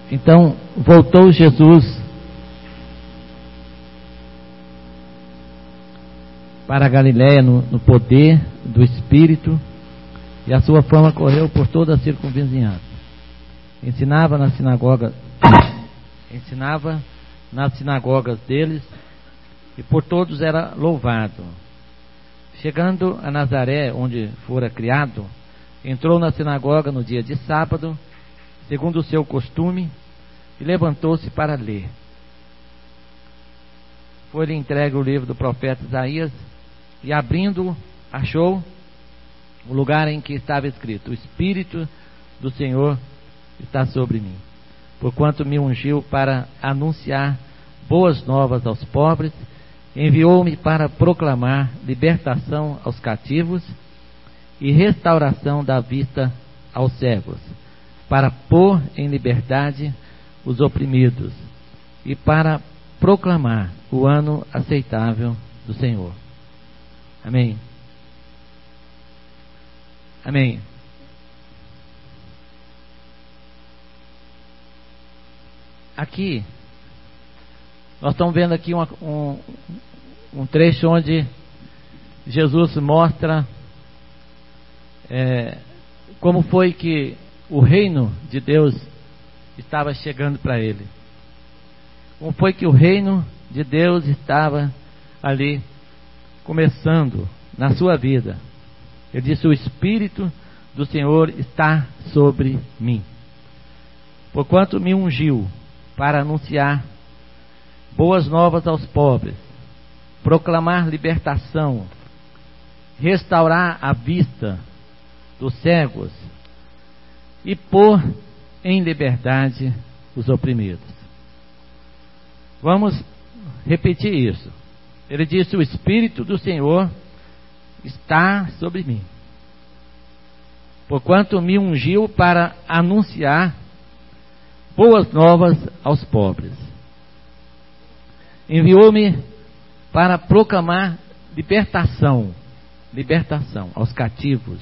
Então voltou Jesus para a Galiléia no poder do Espírito, e a sua fama correu por toda a circunvizinhança. Ensinava nas sinagogas deles, e por todos era louvado. Chegando a Nazaré, onde fora criado, entrou na sinagoga no dia de sábado, segundo o seu costume, e levantou-se para ler. Foi-lhe entregue o livro do profeta Isaías, e abrindo, achou o lugar em que estava escrito: o Espírito do Senhor está sobre mim, porquanto me ungiu para anunciar boas novas aos pobres, enviou-me para proclamar libertação aos cativos e restauração da vista aos cegos, para pôr em liberdade os oprimidos e para proclamar o ano aceitável do Senhor. Amém. Amém. Aqui, nós estamos vendo aqui um trecho onde Jesus mostra como foi que o reino de Deus estava chegando para ele. Como foi que o reino de Deus estava ali começando na sua vida. Ele disse: o Espírito do Senhor está sobre mim, porquanto me ungiu para anunciar boas novas aos pobres, proclamar libertação, restaurar a vista dos cegos e pôr em liberdade os oprimidos. Vamos repetir isso. Ele disse: o Espírito do Senhor está sobre mim, porquanto me ungiu para anunciar boas novas aos pobres. Enviou-me para proclamar libertação aos cativos,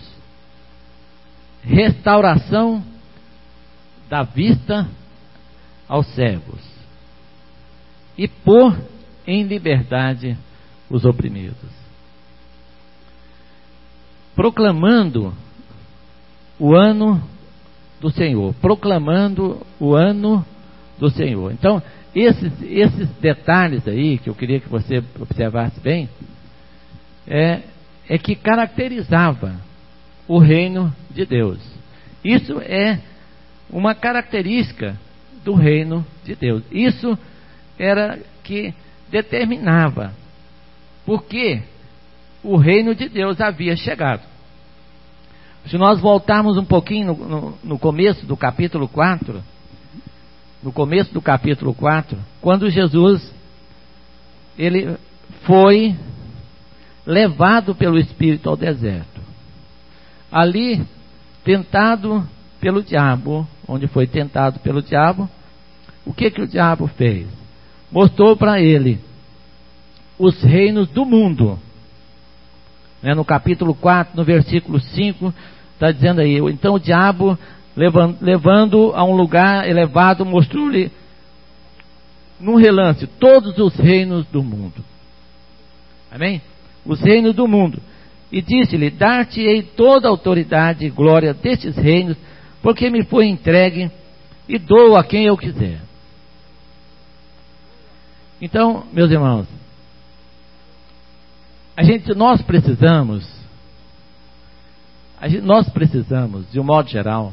restauração da vista aos cegos e pôr em liberdade os oprimidos. Proclamando o ano do Senhor. Proclamando o ano do Senhor. Então, esses detalhes aí, que eu queria que você observasse bem, é que caracterizava o reino de Deus. Isso é uma característica do reino de Deus. Isso era que determinava porque o reino de Deus havia chegado. Se nós voltarmos um pouquinho no começo do capítulo 4, quando Jesus ele foi levado pelo Espírito ao deserto, ali tentado pelo diabo, onde foi tentado pelo diabo, o que o diabo fez? Mostrou para ele os reinos do mundo. No capítulo 4, no versículo 5, está dizendo aí: então o diabo, levando a um lugar elevado, mostrou-lhe num relance todos os reinos do mundo. Amém? Os reinos do mundo. E disse-lhe: dar-te-ei toda a autoridade e glória destes reinos, porque me foi entregue, e dou a quem eu quiser. Então, meus irmãos, nós precisamos, de um modo geral,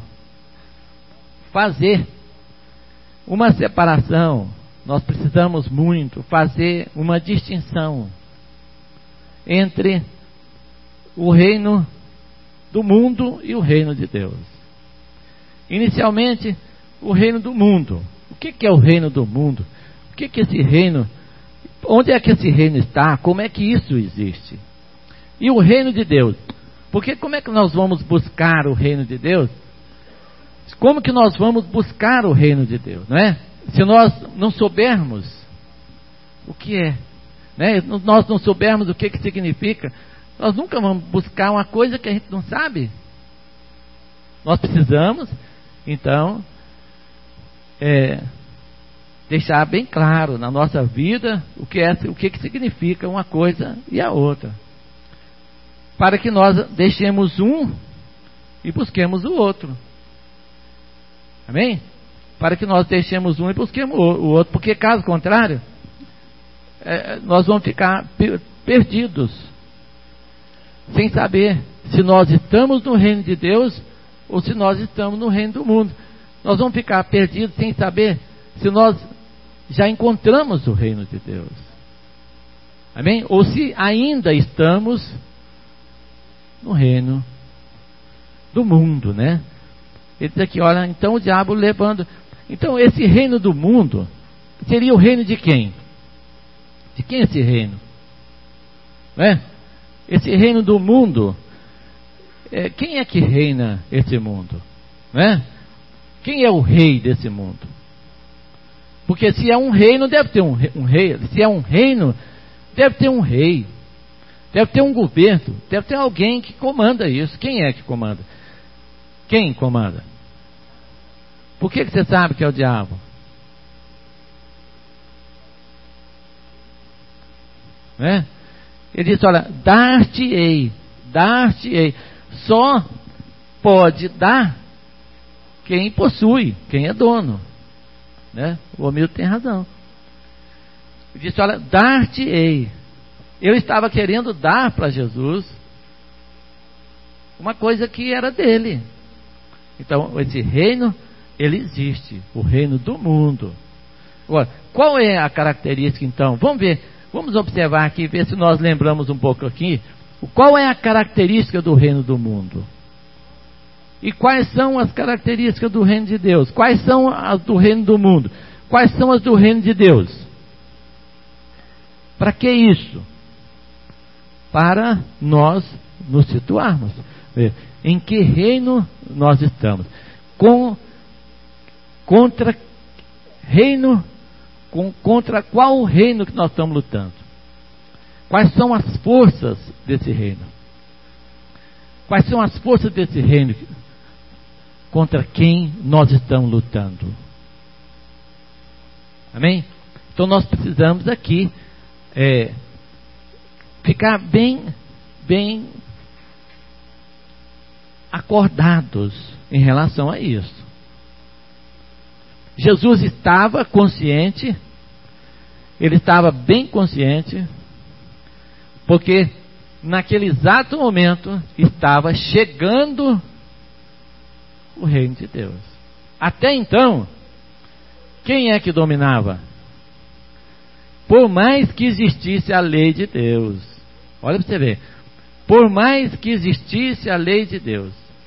fazer uma separação. Nós precisamos muito fazer uma distinção entre o reino do mundo e o reino de Deus. Inicialmente, o reino do mundo. O que é o reino do mundo? O que é esse reino? Onde é que esse reino está? Como é que isso existe? E o reino de Deus? Porque como é que nós vamos buscar o reino de Deus? Como que nós vamos buscar o reino de Deus, não é? Se nós não soubermos o que é, né? Nós não soubermos o que significa, nós nunca vamos buscar uma coisa que a gente não sabe. Nós precisamos, então, deixar bem claro na nossa vida o que significa uma coisa e a outra, para que nós deixemos um e busquemos o outro. Amém? Para que nós deixemos um e busquemos o outro, porque caso contrário, nós vamos ficar perdidos, sem saber se nós estamos no reino de Deus ou se nós estamos no reino do mundo. Nós vamos ficar perdidos sem saber se nós já encontramos o reino de Deus. Amém? Ou se ainda estamos no reino do mundo, né? Ele diz aqui, olha, então o diabo levando... Então esse reino do mundo seria o reino de quem? De quem é esse reino? Né? Esse reino do mundo, quem é que reina esse mundo? Né? Quem é o rei desse mundo? Porque se é um reino, deve ter um rei. Se é um reino, deve ter um rei. Deve ter um governo. Deve ter alguém que comanda isso. Quem é que comanda? Quem comanda? Por que você sabe que é o diabo? Né? Ele disse, olha, dar-te-ei. Só pode dar quem possui, quem é dono. Né? O Hamilton tem razão. Ele disse, olha, dar-te-ei. Eu estava querendo dar para Jesus uma coisa que era dele. Então, esse reino, ele existe, o reino do mundo. Agora, qual é a característica então? Vamos ver, vamos observar aqui, ver se nós lembramos um pouco aqui. Qual é a característica do reino do mundo? E quais são as características do reino de Deus? Quais são as do reino do mundo? Quais são as do reino de Deus? Para que isso? Para nós nos situarmos. Em que reino nós estamos? Contra qual reino que nós estamos lutando? Quais são as forças desse reino? Quais são as forças desse reino contra quem nós estamos lutando? Amém? Então nós precisamos aqui ficar bem acordados em relação a isso. Jesus estava consciente, ele estava bem consciente, porque naquele exato momento estava chegando o reino de Deus. Até então, quem é que dominava? Por mais que existisse a lei de Deus, olha para você ver, por mais que existisse a lei de Deus,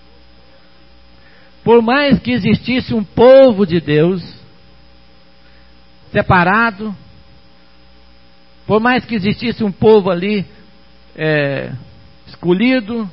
por mais que existisse um povo de Deus separado, por mais que existisse um povo ali escolhido,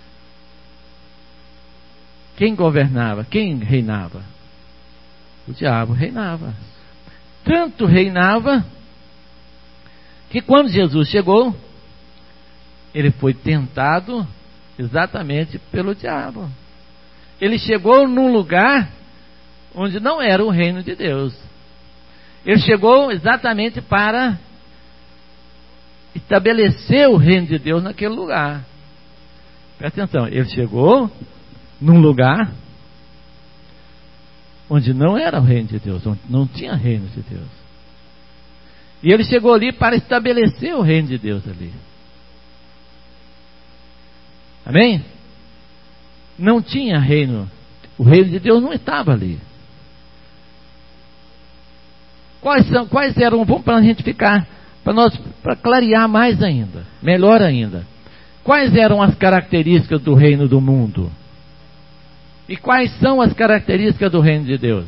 quem governava? Quem reinava? O diabo reinava. Tanto reinava que quando Jesus chegou, ele foi tentado exatamente pelo diabo. Ele chegou num lugar onde não era o reino de Deus. Ele chegou exatamente para estabelecer o reino de Deus naquele lugar. Presta atenção, ele chegou num lugar onde não era o reino de Deus, onde não tinha reino de Deus. E ele chegou ali para estabelecer o reino de Deus ali. Amém? Não tinha reino. O reino de Deus não estava ali. Quais eram, vamos para a gente ficar, para clarear mais ainda, melhor ainda. Quais eram as características do reino do mundo? E quais são as características do reino de Deus?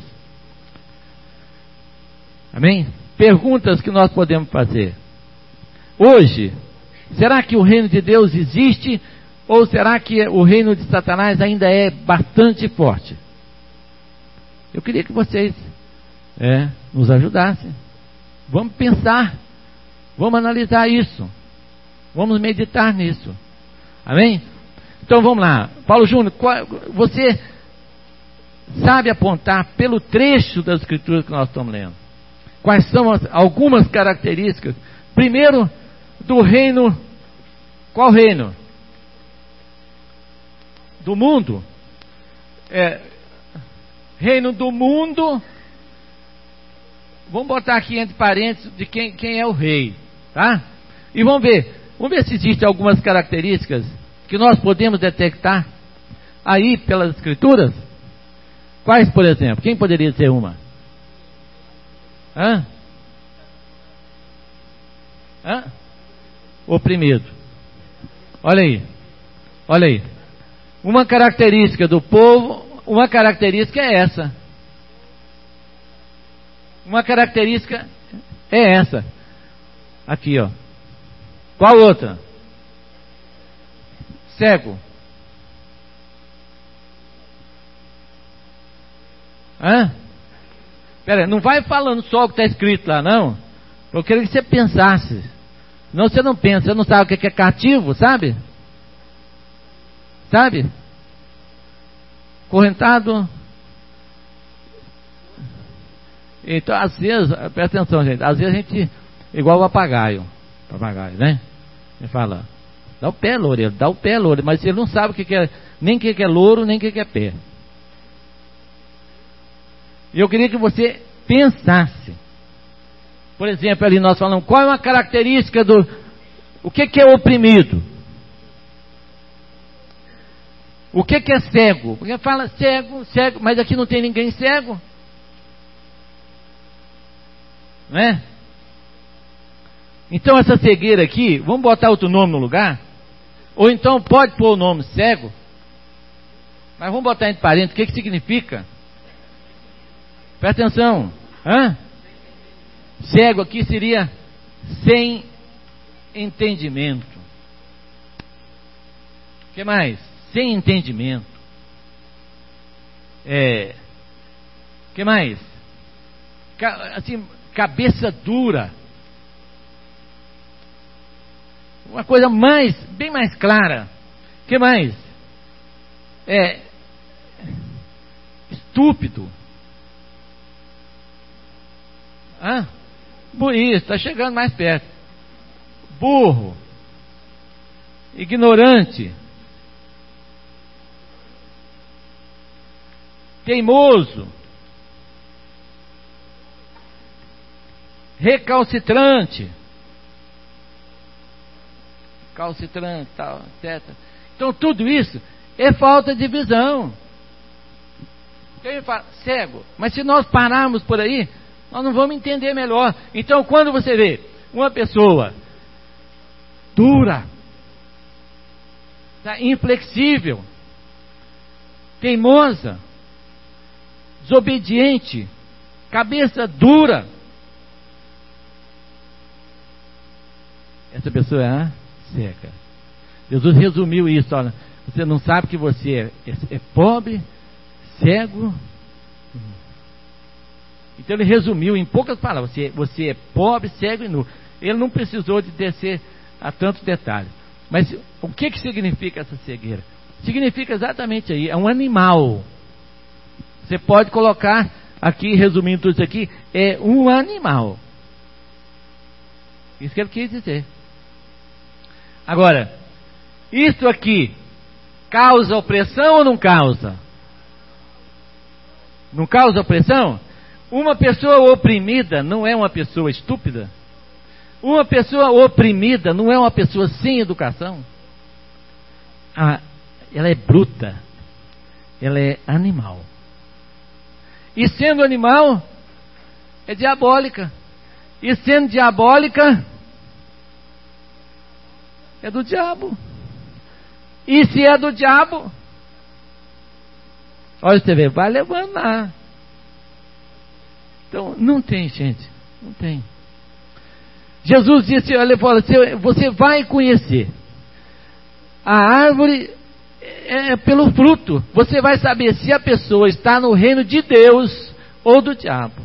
Amém? Perguntas que nós podemos fazer. Hoje, será que o reino de Deus existe? Ou será que o reino de Satanás ainda é bastante forte? Eu queria que vocês nos ajudassem. Vamos pensar. Vamos analisar isso. Vamos meditar nisso. Amém? Então vamos lá. Paulo Júnior, você sabe apontar pelo trecho das Escrituras que nós estamos lendo. Quais são algumas características? Primeiro, do reino. Qual reino? Do mundo. Reino do mundo. Vamos botar aqui entre parênteses de quem é o rei, tá? E vamos ver se existem algumas características que nós podemos detectar aí pelas Escrituras. Quais, por exemplo? Quem poderia ser uma? Oprimido. Olha aí. Uma característica do povo, uma característica é essa. Uma característica é essa. Aqui, ó. Qual outra? Cego. Pera aí, não vai falando só o que está escrito lá, não. Eu queria que você pensasse. Não, você não pensa, você não sabe o que é cativo, sabe? Sabe? Correntado. Então, às vezes, presta atenção, gente. Às vezes a gente, igual o papagaio, né? Ele fala, dá o pé, louro, mas ele não sabe o que é, nem o que é louro, nem o que é pé. E eu queria que você pensasse. Por exemplo, ali nós falamos, qual é uma característica do... O que é oprimido? O que é cego? Porque fala cego, mas aqui não tem ninguém cego. Não é? Então essa cegueira aqui, vamos botar outro nome no lugar? Ou então pode pôr o nome cego, mas vamos botar entre parênteses, o que significa? Presta atenção. Cego aqui seria sem entendimento. O que mais? Sem entendimento. O que mais? Assim, cabeça dura. Uma coisa bem mais clara. O que mais? Estúpido. Isso, está chegando mais perto. Burro. Ignorante. Teimoso. Recalcitrante, tal, etc. Então tudo isso é falta de visão. Então ele fala, cego, mas se nós pararmos por aí, nós não vamos entender melhor. Então quando você vê uma pessoa dura, inflexível, teimosa, desobediente, cabeça dura, essa pessoa é cega. Jesus resumiu isso. Olha, você não sabe que você é pobre, cego. Então ele resumiu em poucas palavras. Você é pobre, cego e nu. Ele não precisou de descer a tantos detalhes. Mas o que significa essa cegueira? Significa exatamente aí, é um animal. Você pode colocar aqui, resumindo tudo isso aqui, é um animal. Isso que ele quis dizer. Agora, isso aqui causa opressão ou não causa? Não causa opressão? Uma pessoa oprimida não é uma pessoa estúpida? Uma pessoa oprimida não é uma pessoa sem educação? Ela é bruta. Ela é animal. E sendo animal, é diabólica. E sendo diabólica, é do diabo. E se é do diabo, olha, você vê, vai levando lá. Então, não tem, gente. Não tem. Jesus disse, olha, você vai conhecer a árvore pelo fruto. Você vai saber se a pessoa está no reino de Deus ou do diabo.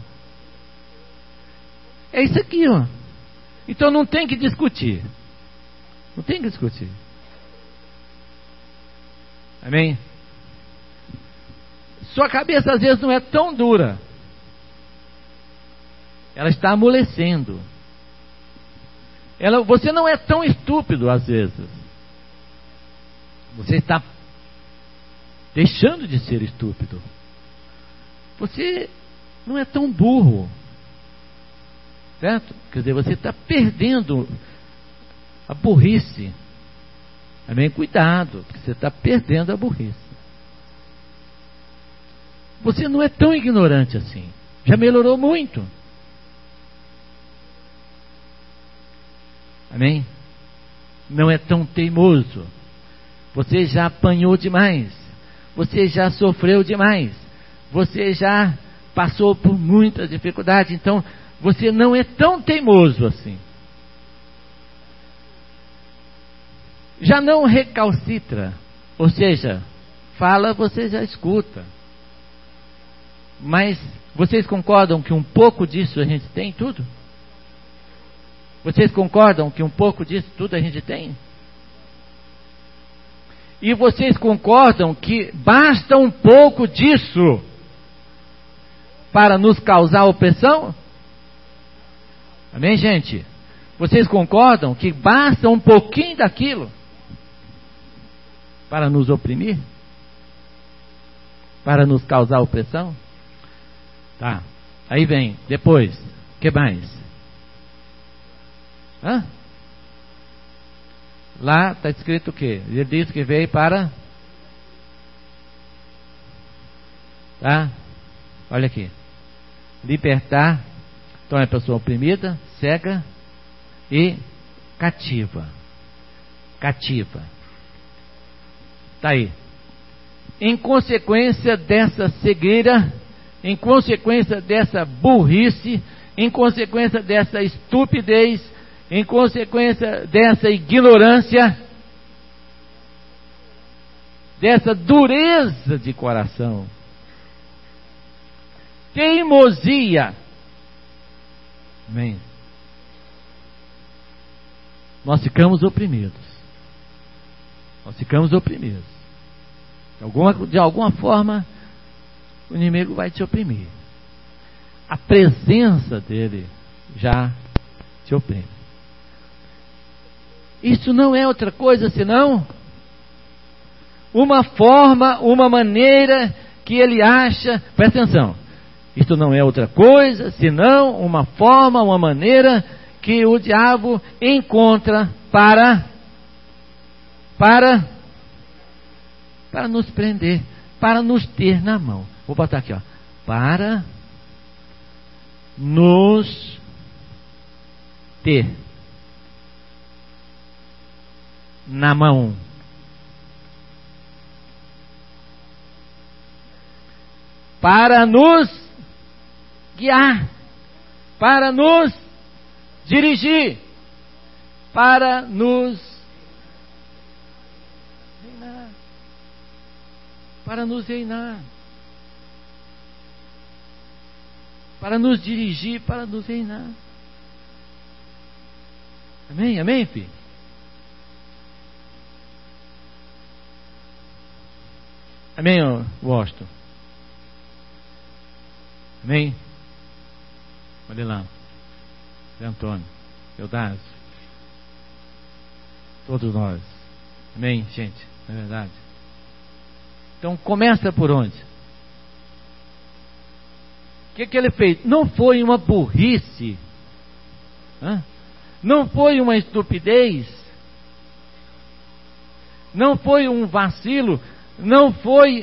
É isso aqui, ó. Então não tem que discutir. Não tem que discutir. Amém? Sua cabeça às vezes não é tão dura. Ela está amolecendo. Você não é tão estúpido às vezes. Você está deixando de ser estúpido. Você não é tão burro. Certo? Quer dizer, você está perdendo a burrice. Amém? Cuidado, porque você está perdendo a burrice. Você não é tão ignorante assim. Já melhorou muito. Amém? Não é tão teimoso. Você já apanhou demais. Você já sofreu demais. Você já passou por muitas dificuldades. Então, você não é tão teimoso assim. Já não recalcitra. Ou seja, fala, você já escuta. Mas vocês concordam que um pouco disso a gente tem tudo? Vocês concordam que um pouco disso tudo a gente tem? E vocês concordam que basta um pouco disso para nos causar opressão? Amém, gente? Vocês concordam que basta um pouquinho daquilo para nos oprimir? Para nos causar opressão? Tá. Aí vem, depois, o que mais? Hã? Lá está escrito o quê? Ele disse que veio para... Tá? Olha aqui. Libertar. Então é pessoa oprimida, cega e cativa. Cativa. Está aí. Em consequência dessa cegueira, em consequência dessa burrice, em consequência dessa estupidez, em consequência dessa ignorância, dessa dureza de coração, teimosia, amém? Nós ficamos oprimidos. Nós ficamos oprimidos. De alguma forma, o inimigo vai te oprimir. A presença dele já te oprime. Isso não é outra coisa senão uma forma, uma maneira que ele acha, presta atenção, isso não é outra coisa senão uma forma, uma maneira que o diabo encontra para nos prender, para nos ter na mão. Vou botar aqui, ó, para nos ter na mão. Para nos guiar, para nos dirigir, para nos reinar, para nos reinar, para nos dirigir, para nos reinar. Amém, amém, filho? Amém, Washington? Amém? Olha lá. Zé Antônio, Eudásio. Todos nós. Amém, gente? Não é verdade? Então começa por onde? O que ele fez? Não foi uma burrice. Não foi uma estupidez. Não foi um vacilo. Não foi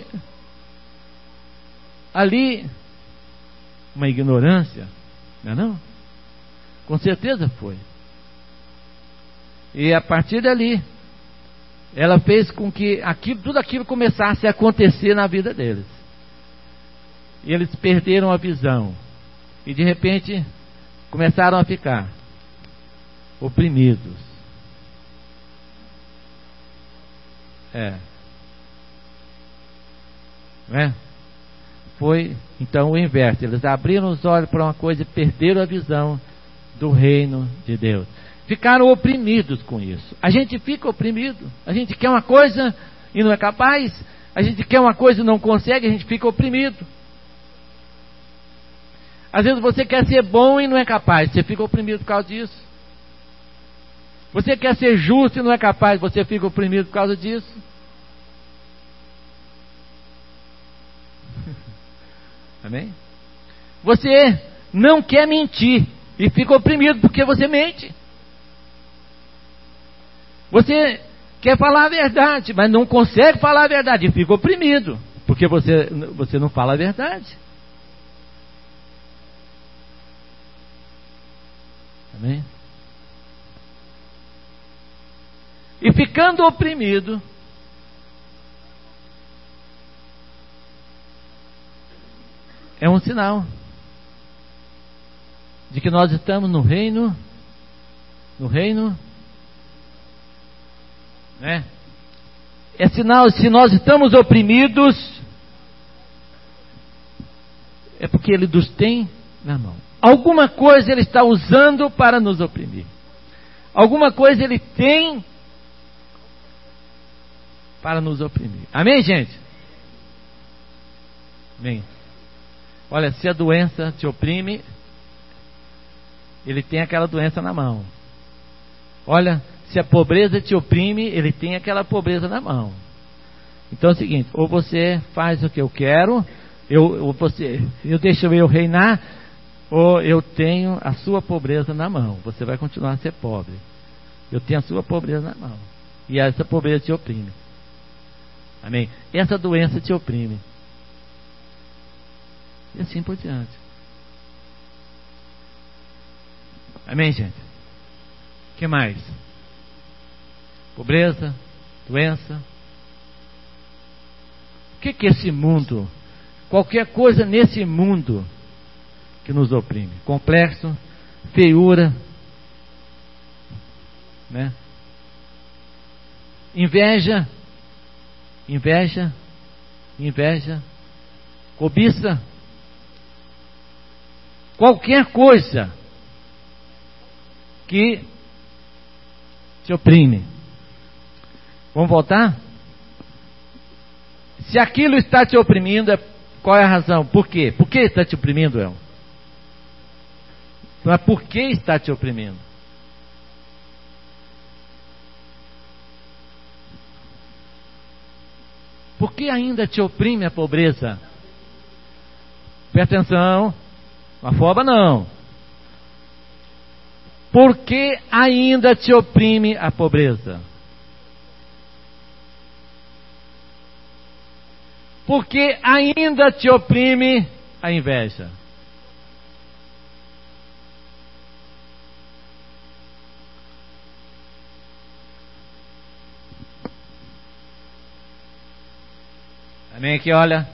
ali uma ignorância, não é não? Com certeza foi. E a partir dali, ela fez com que tudo aquilo começasse a acontecer na vida deles. E eles perderam a visão. E de repente, começaram a ficar oprimidos. Não é? Foi então o inverso. Eles abriram os olhos para uma coisa e perderam a visão do reino de Deus. Ficaram oprimidos com isso. A gente fica oprimido. A gente quer uma coisa e não é capaz. A gente quer uma coisa e não consegue, a gente fica oprimido. Às vezes você quer ser bom e não é capaz, você fica oprimido por causa disso. Você quer ser justo e não é capaz, você fica oprimido por causa disso. Amém? Você não quer mentir e fica oprimido porque você mente. Você quer falar a verdade, mas não consegue falar a verdade e fica oprimido porque você não fala a verdade. Amém? E ficando oprimido, é um sinal de que nós estamos no reino, né? É sinal, se nós estamos oprimidos, é porque Ele nos tem na mão. Alguma coisa Ele está usando para nos oprimir. Alguma coisa Ele tem para nos oprimir. Amém, gente? Amém. Olha, se a doença te oprime, Ele tem aquela doença na mão. Olha, se a pobreza te oprime, Ele tem aquela pobreza na mão. Então é o seguinte, ou você faz o que eu quero, eu deixo eu reinar, ou eu tenho a sua pobreza na mão. Você vai continuar a ser pobre. Eu tenho a sua pobreza na mão. E essa pobreza te oprime. Amém? Essa doença te oprime. E assim por diante. Amém, gente? O que mais? Pobreza, doença. O que é esse mundo? Qualquer coisa nesse mundo que nos oprime. Complexo, feiura, né? Inveja, cobiça. Qualquer coisa que te oprime. Vamos voltar? Se aquilo está te oprimindo, qual é a razão? Por quê? Por que está te oprimindo, El? Mas por que está te oprimindo? Por que ainda te oprime a pobreza? Presta atenção, não afoba não. Por que ainda te oprime a pobreza? Por que ainda te oprime a inveja? Amém aqui, olha.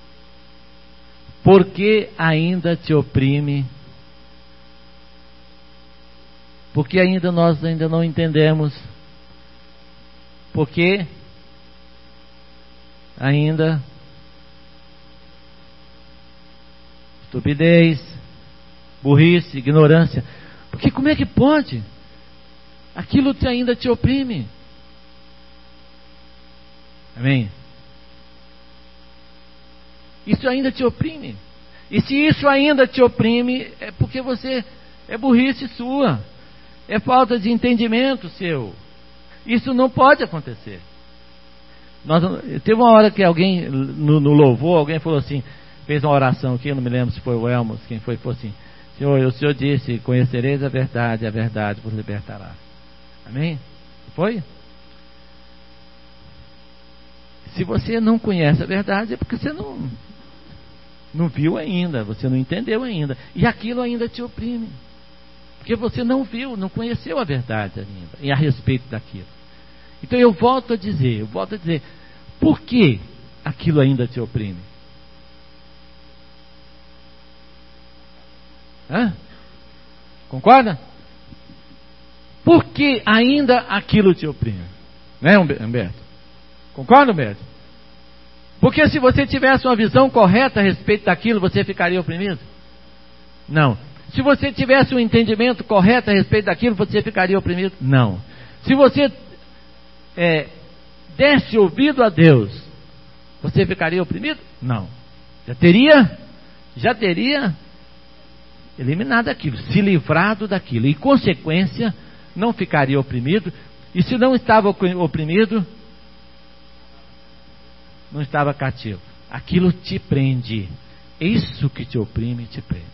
Por que ainda te oprime? Porque nós ainda não entendemos. Porque ainda estupidez, burrice, ignorância. Porque como é que pode? Aquilo ainda te oprime. Amém? Isso ainda te oprime. E se isso ainda te oprime, é porque é burrice sua. É falta de entendimento seu. Isso não pode acontecer. Teve uma hora que alguém, no louvor, alguém falou assim, fez uma oração aqui, eu não me lembro se foi o Elmos, quem foi, falou assim, Senhor, o Senhor disse, conhecereis a verdade vos libertará. Amém? Foi? Se você não conhece a verdade, é porque você não viu ainda, você não entendeu ainda. E aquilo ainda te oprime. Porque você não viu, não conheceu a verdade ainda, e a respeito daquilo. Então eu volto a dizer, por que aquilo ainda te oprime? Concorda? Por que ainda aquilo te oprime? Né, Humberto? Concorda, Humberto? Porque se você tivesse uma visão correta a respeito daquilo, você ficaria oprimido? Não. Se você tivesse um entendimento correto a respeito daquilo, você ficaria oprimido? Não. Se você desse ouvido a Deus, você ficaria oprimido? Não. Já teria eliminado aquilo, se livrado daquilo. E, consequência, não ficaria oprimido. E se não estava oprimido, não estava cativo. Aquilo te prende. Isso que te oprime, te prende.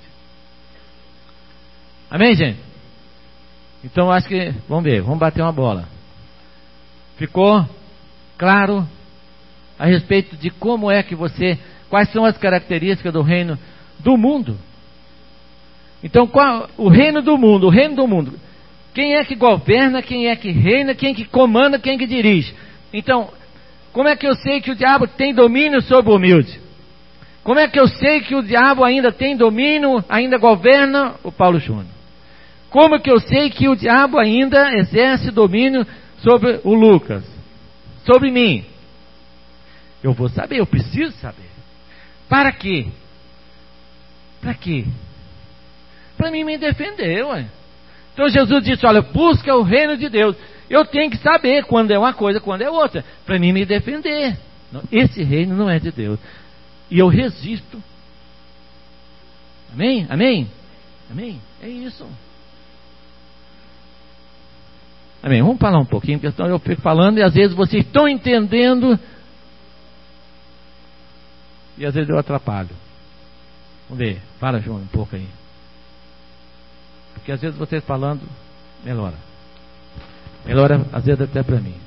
Amém, gente? Então, acho que, vamos ver, vamos bater uma bola. Ficou claro a respeito de como é que quais são as características do reino do mundo? Então, o reino do mundo, quem é que governa, quem é que reina, quem é que comanda, quem é que dirige? Então, como é que eu sei que o diabo tem domínio sobre o humilde? Como é que eu sei que o diabo ainda tem domínio, ainda governa o Paulo Júnior? Como é que eu sei que o diabo ainda exerce domínio sobre o Lucas? Sobre mim? Eu vou saber, eu preciso saber. Para quê? Para quê? Para mim me defender, ué. Então Jesus disse, olha, busca o reino de Deus. Eu tenho que saber quando é uma coisa, quando é outra. Para mim me defender. Esse reino não é de Deus. E eu resisto. Amém? Amém? Amém? É isso. Amém? Vamos falar um pouquinho, porque senão eu fico falando e às vezes vocês estão entendendo e às vezes eu atrapalho. Vamos ver, fala, João, um pouco aí. Porque às vezes vocês falando, melhora. Melhora, às vezes até para mim.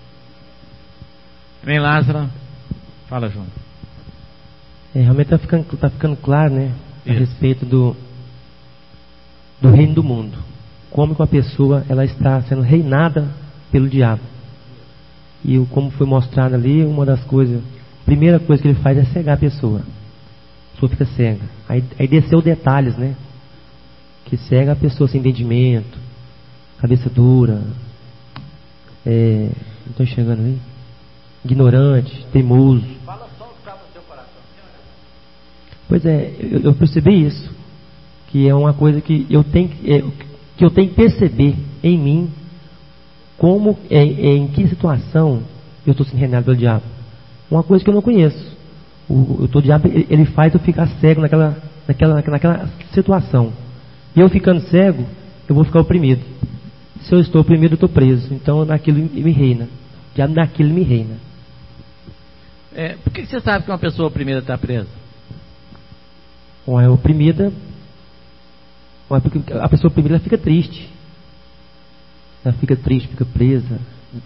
Amém, Lázaro? Fala, João. Realmente está ficando claro, né? A respeito do reino do mundo. Como que uma pessoa ela está sendo reinada pelo diabo. E como foi mostrado ali, uma das coisas, a primeira coisa que ele faz é cegar a pessoa. A pessoa fica cega. Aí desceu detalhes, né? Que cega a pessoa sem entendimento, cabeça dura, não estou enxergando aí, ignorante, teimoso. Fala só o que está no seu coração. Pois é, eu percebi isso, que é uma coisa que eu tenho que perceber em mim, como, em que situação eu estou sendo reinado pelo diabo. Uma coisa que eu não conheço. O diabo, ele faz eu ficar cego naquela situação. E eu ficando cego, eu vou ficar oprimido. Se eu estou oprimido, eu estou preso. Então naquilo me reina. O diabo naquilo me reina. Por que você sabe que uma pessoa oprimida está presa? Bom, é oprimida. Porque a pessoa oprimida ela fica triste. Ela fica triste, fica presa.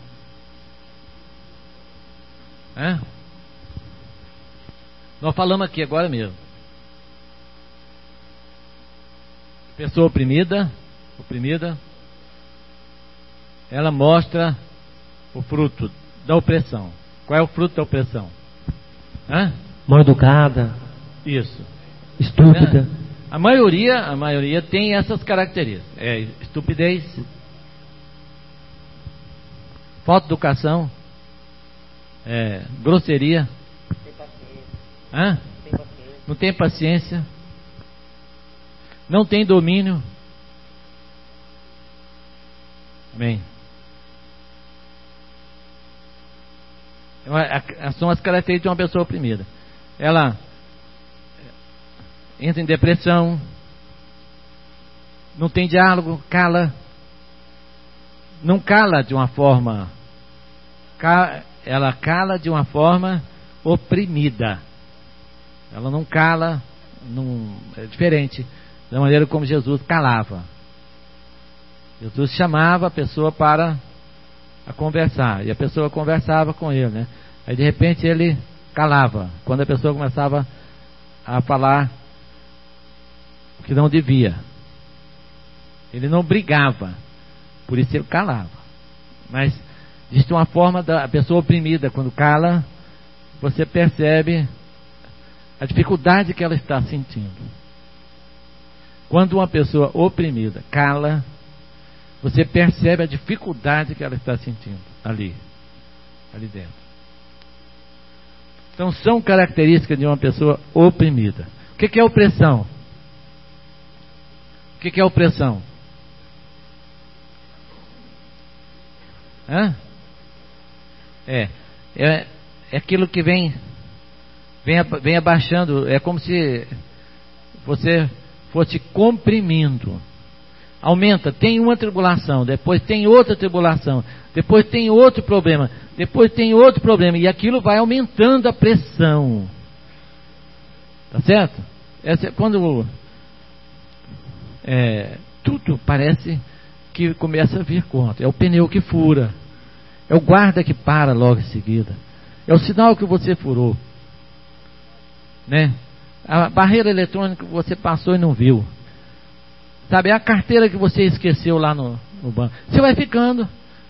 Nós falamos aqui agora mesmo. Pessoa oprimida, ela mostra o fruto da opressão. Qual é o fruto da opressão? Mal educada. Isso. Estúpida. A maioria tem essas características. Estupidez, falta de educação, grosseria, não tem paciência, não tem domínio. Amém. São as características de uma pessoa oprimida. Ela entra em depressão, não tem diálogo, cala, não cala de uma forma, ela cala de uma forma oprimida. Ela não cala, é diferente da maneira como Jesus calava. Jesus chamava a pessoa para conversar, e a pessoa conversava com ele, né? Aí de repente ele calava, quando a pessoa começava a falar o que não devia. Ele não brigava, por isso ele calava. Mas existe uma forma da pessoa oprimida, quando cala, você percebe a dificuldade que ela está sentindo. Quando uma pessoa oprimida cala, você percebe a dificuldade que ela está sentindo ali dentro. Então são características de uma pessoa oprimida. O que é opressão? O que é opressão? É aquilo que vem vem abaixando, é como se você fosse comprimindo. Aumenta, tem uma tribulação, depois tem outra tribulação, depois tem outro problema, depois tem outro problema, e aquilo vai aumentando a pressão. Tá certo? Quando tudo parece que começa a vir contra. É o pneu que fura, é o guarda que para logo em seguida, é o sinal que você furou, né? A barreira eletrônica que você passou e não viu, sabe? É a carteira que você esqueceu lá no banco. Você vai ficando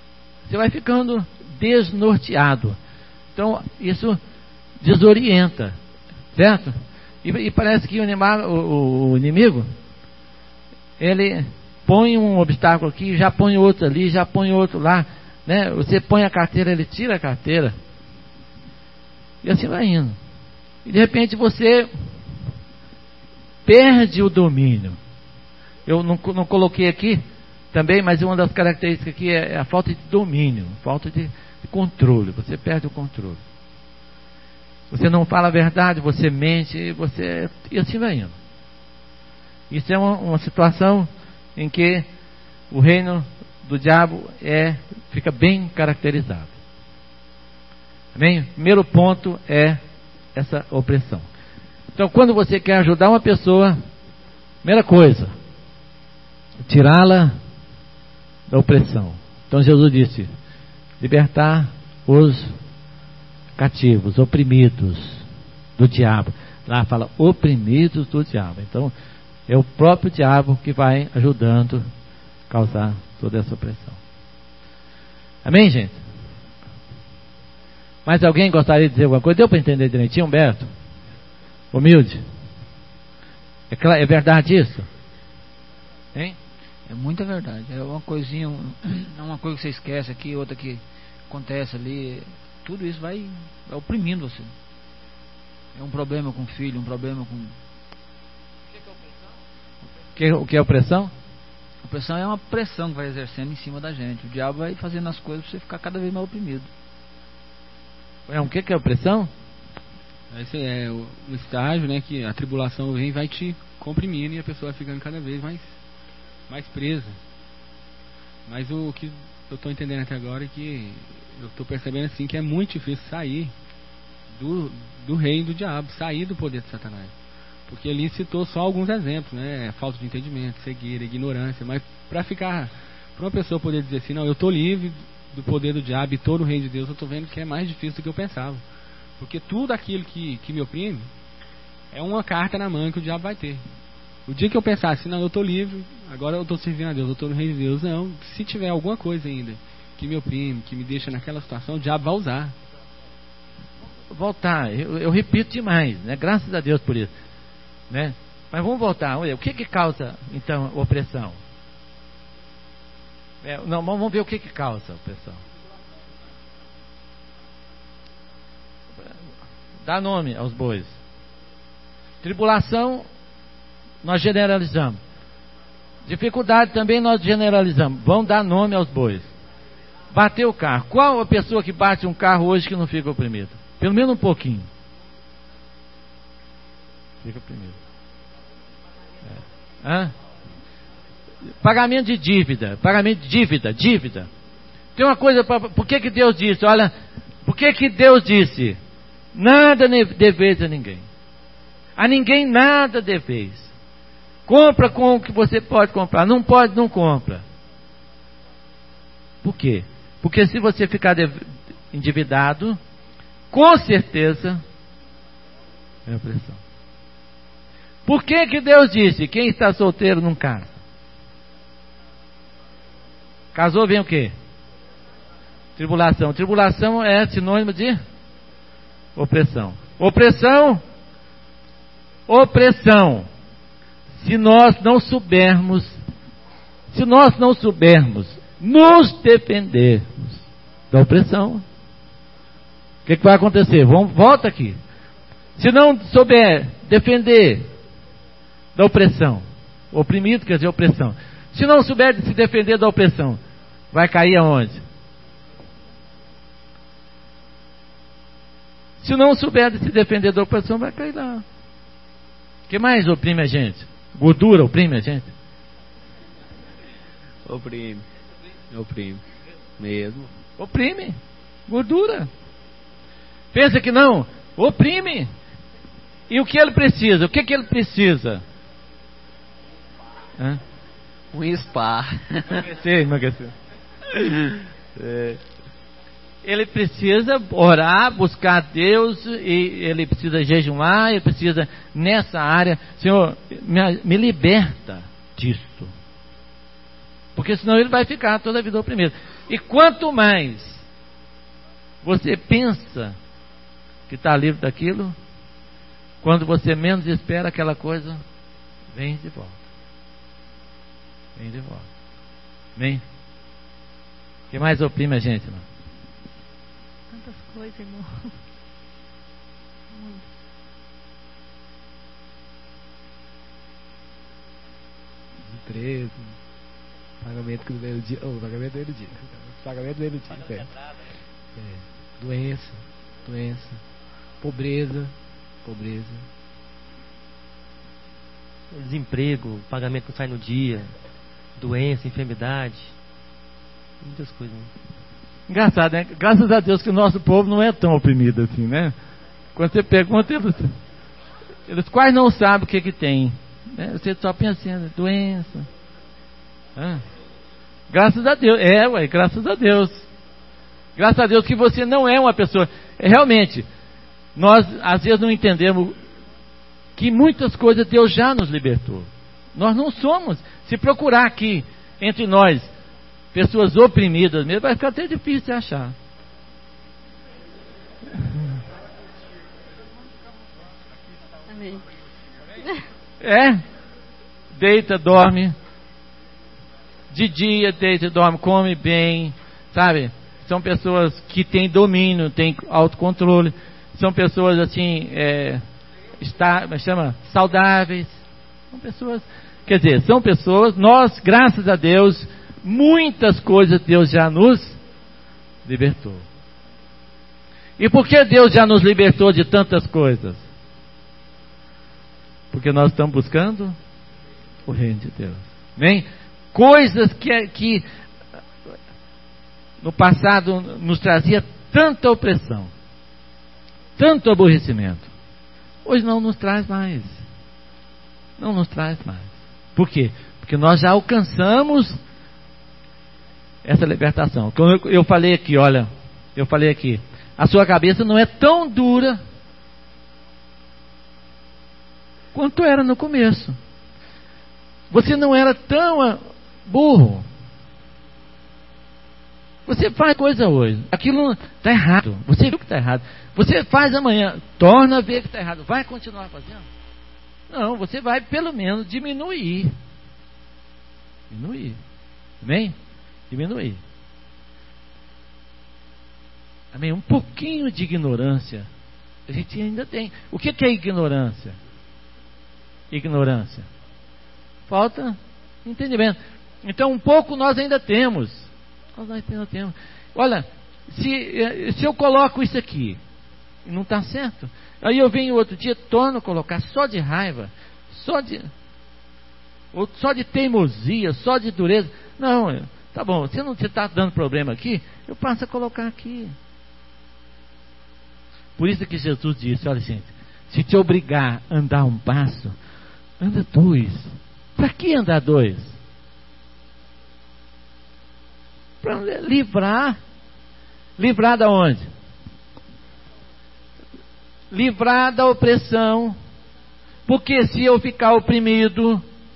desnorteado. Então isso desorienta, certo? E parece que o inimigo, ele põe um obstáculo aqui, já põe outro ali, já põe outro lá, né? Você põe a carteira, ele tira a carteira, e assim vai indo. E de repente você perde o domínio. Eu não coloquei aqui também, mas uma das características aqui é a falta de domínio, falta de controle. Você perde o controle. Você não fala a verdade, você mente, e assim vai indo. Isso é uma situação em que o reino do diabo fica bem caracterizado. Amém? Primeiro ponto é essa opressão. Então, quando você quer ajudar uma pessoa, primeira coisa, tirá-la da opressão. Então Jesus disse: libertar os cativos, oprimidos do diabo. Lá fala oprimidos do diabo. Então é o próprio diabo que vai ajudando a causar toda essa opressão. Amém, gente? Mais alguém gostaria de dizer alguma coisa? Deu para entender direitinho, Humberto? Humilde? É verdade isso? Hein? É muita verdade. É uma coisinha, uma coisa que você esquece aqui, outra que acontece ali. Tudo isso vai oprimindo você. É um problema com o filho, um problema com... O que é opressão? Opressão é uma pressão que vai exercendo em cima da gente. O diabo vai fazendo as coisas para você ficar cada vez mais oprimido. O que é opressão? Esse é o estágio, né, que a tribulação vem e vai te comprimindo e a pessoa vai ficando cada vez mais presa. Mas o que eu estou entendendo até agora é que eu estou percebendo assim que é muito difícil sair do reino do diabo, sair do poder de Satanás. Porque ali citou só alguns exemplos, né? Falta de entendimento, cegueira, ignorância. Mas para uma pessoa poder dizer assim, não, eu estou livre do poder do diabo e estou no reino de Deus, eu estou vendo que é mais difícil do que eu pensava. Porque tudo aquilo que me oprime é uma carta na mão que o diabo vai ter. O dia que eu pensar assim, não, eu estou livre, agora eu estou servindo a Deus, eu estou no reino de Deus, não. Se tiver alguma coisa ainda que me oprime, que me deixa naquela situação, o diabo vai usar. Voltar, eu repito demais, né? Graças a Deus por isso, né? Mas vamos voltar. O que causa então opressão? Não, vamos ver o que causa opressão. Dá nome aos bois. Tribulação, nós generalizamos. Dificuldade também nós generalizamos. Vamos dar nome aos bois. Bater o carro. Qual a pessoa que bate um carro hoje que não fica oprimido? Pelo menos um pouquinho. Fica oprimido. Pagamento de dívida. Dívida. Tem uma coisa para... Por que Deus disse? Olha, por que Deus disse? Nada deveis a ninguém. A ninguém nada deveis. Compra com o que você pode comprar. Não pode, não compra. Por quê? Porque se você ficar endividado, com certeza é opressão. Por que Deus disse? Quem está solteiro não casa? Casou vem o quê? Tribulação. Tribulação é sinônimo de opressão. Opressão. Se nós não soubermos nos defendermos da opressão, o que vai acontecer? Volta aqui. Se não souber defender da opressão, oprimido quer dizer opressão. Se não souber se defender da opressão, vai cair aonde? Se não souber se defender da opressão, vai cair lá. O que mais oprime a gente? Gordura oprime a gente? Oprime. Mesmo. Oprime. Gordura. Pensa que não? Oprime. E o que ele precisa? O que ele precisa? Um spa. Emagrecer. Ele precisa orar, buscar a Deus, e ele precisa jejuar, ele precisa nessa área. Senhor, me liberta disto. Porque senão ele vai ficar toda a vida oprimido. E quanto mais você pensa que está livre daquilo, quando você menos espera, aquela coisa vem de volta. Vem de volta. Vem. O que mais oprime a gente, irmão? Tantas coisas, irmão. Muito. Desemprego, pagamento do primeiro dia, pagamento do dia, pagamento do dia, doença, pobreza, Desemprego, pagamento que não sai no dia, doença, enfermidade, muitas coisas. Né? Engraçado, né? Graças a Deus que o nosso povo não é tão oprimido assim, né? Quando você pergunta, eles quase não sabem o que tem. Né? Você só pensa assim, doença. Graças a Deus. Graças a Deus. Graças a Deus que você não é uma pessoa. Realmente, nós às vezes não entendemos que muitas coisas Deus já nos libertou. Nós não somos. Se procurar aqui entre nós pessoas oprimidas mesmo, vai ficar até difícil de achar. Amém. Deita, dorme. De dia, deita, dorme, come bem, sabe? São pessoas que têm domínio, têm autocontrole. São pessoas assim, saudáveis. São pessoas, nós, graças a Deus, muitas coisas Deus já nos libertou. E por que Deus já nos libertou de tantas coisas? Porque nós estamos buscando o reino de Deus. Amém? Coisas que no passado nos trazia tanta opressão, tanto aborrecimento, hoje não nos traz mais. Não nos traz mais. Por quê? Porque nós já alcançamos essa libertação. Como eu falei aqui, a sua cabeça não é tão dura quanto era no começo. Você não era tão burro. Você faz coisa hoje, aquilo está errado, você viu que está errado, você faz amanhã, torna a ver que está errado, vai continuar fazendo? Não, você vai pelo menos diminuir. Amém? Diminuir. Amém? Um pouquinho de ignorância a gente ainda tem. O que é ignorância? Ignorância. Falta entendimento. Então um pouco nós ainda temos. Olha, se eu coloco isso aqui e não está certo, aí eu venho outro dia, torno a colocar só de raiva, só de teimosia, só de dureza. Não, tá bom, se não está dando problema aqui, eu passo a colocar aqui. Por isso que Jesus disse, olha gente, se te obrigar a andar um passo, anda 2. Para que andar 2? Para livrar da onde? Livrar da opressão. Porque se eu ficar oprimido,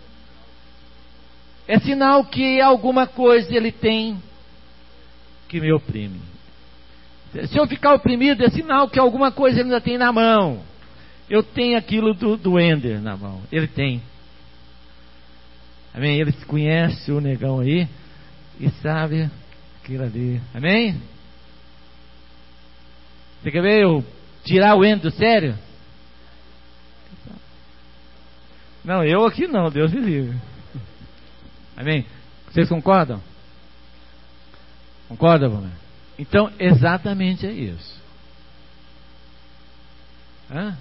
é sinal que alguma coisa ele tem que me oprime. Se eu ficar oprimido, é sinal que alguma coisa ele ainda tem na mão. Eu tenho aquilo do Ender na mão. Ele tem. Amém? Ele conhece o negão aí e sabe aquilo ali. Amém? Você quer ver eu tirar o Ender do sério? Não, eu aqui não, Deus me livre. Amém? Vocês concordam? Concordam, mano? Então, exatamente é isso. Hã?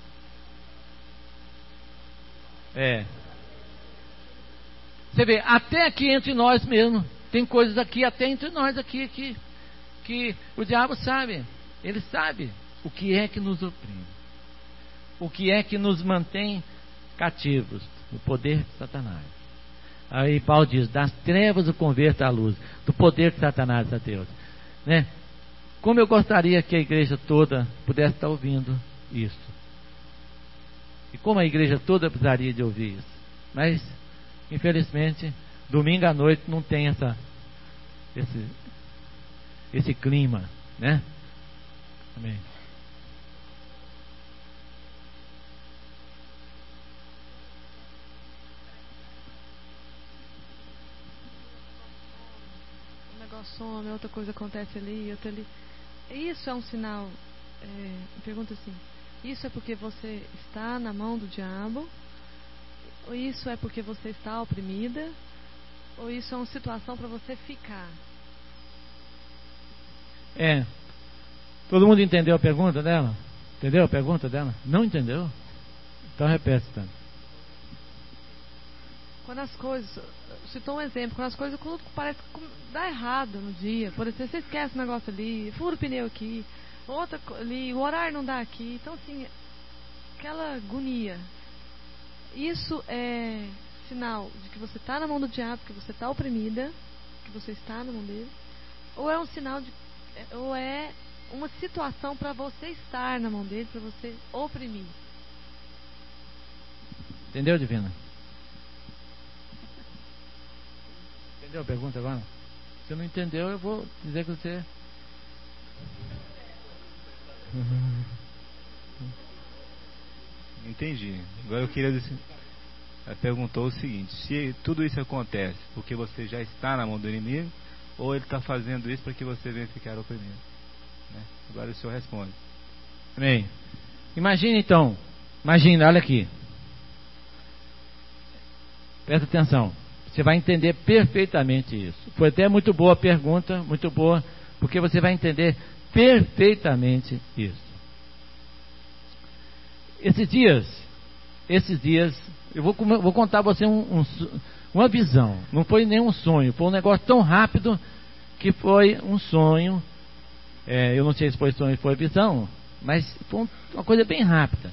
Você vê, até aqui entre nós mesmo, tem coisas aqui, até entre nós aqui, que o diabo sabe. Ele sabe o que é que nos oprime, o que é que nos mantém cativos, o poder de Satanás. Aí Paulo diz: das trevas o converta à luz, do poder de Satanás a Deus, né? Como eu gostaria que a igreja toda pudesse estar ouvindo isso, e como a igreja toda precisaria de ouvir isso, mas infelizmente domingo à noite não tem esse clima, né? Amém. Um negócio some, outra coisa acontece ali, outra ali. Isso é um sinal. Pergunta assim: isso é porque você está na mão do diabo? Ou isso é porque você está oprimida? Ou isso é uma situação para você ficar? Todo mundo entendeu a pergunta dela? Entendeu a pergunta dela? Não entendeu? Então repete, tanto. Quando as coisas, citou um exemplo, quando as coisas parece que dá errado no dia, por exemplo, você esquece um negócio ali, fura o pneu aqui, outra ali, o horário não dá aqui, então assim, aquela agonia, isso é sinal de que você está na mão do diabo, que você está oprimida, que você está na mão dele, ou é um sinal ou é uma situação para você estar na mão dele, para você oprimir? Entendeu, Divina? Entendeu a pergunta agora? Se não entendeu, eu vou dizer que você... Entendi. Agora eu queria dizer... Ela perguntou o seguinte: se tudo isso acontece porque você já está na mão do inimigo, ou ele está fazendo isso para que você venha ficar oprimido, né? Agora o senhor responde. Amém. Imagina então, olha aqui, presta atenção, você vai entender perfeitamente isso. Foi até muito boa a pergunta, muito boa, porque você vai entender perfeitamente isso. Esses dias eu vou contar a você uma visão. Não foi nenhum sonho, foi um negócio tão rápido que foi um sonho. Eu não sei se foi sonho ou foi visão, mas foi uma coisa bem rápida.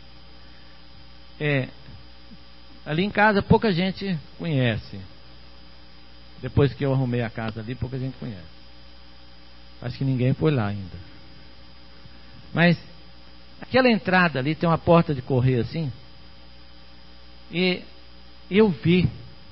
Ali em casa pouca gente conhece. Depois que eu arrumei a casa ali, pouca gente conhece. Acho que ninguém foi lá ainda. Mas aquela entrada ali tem uma porta de correr assim. E eu vi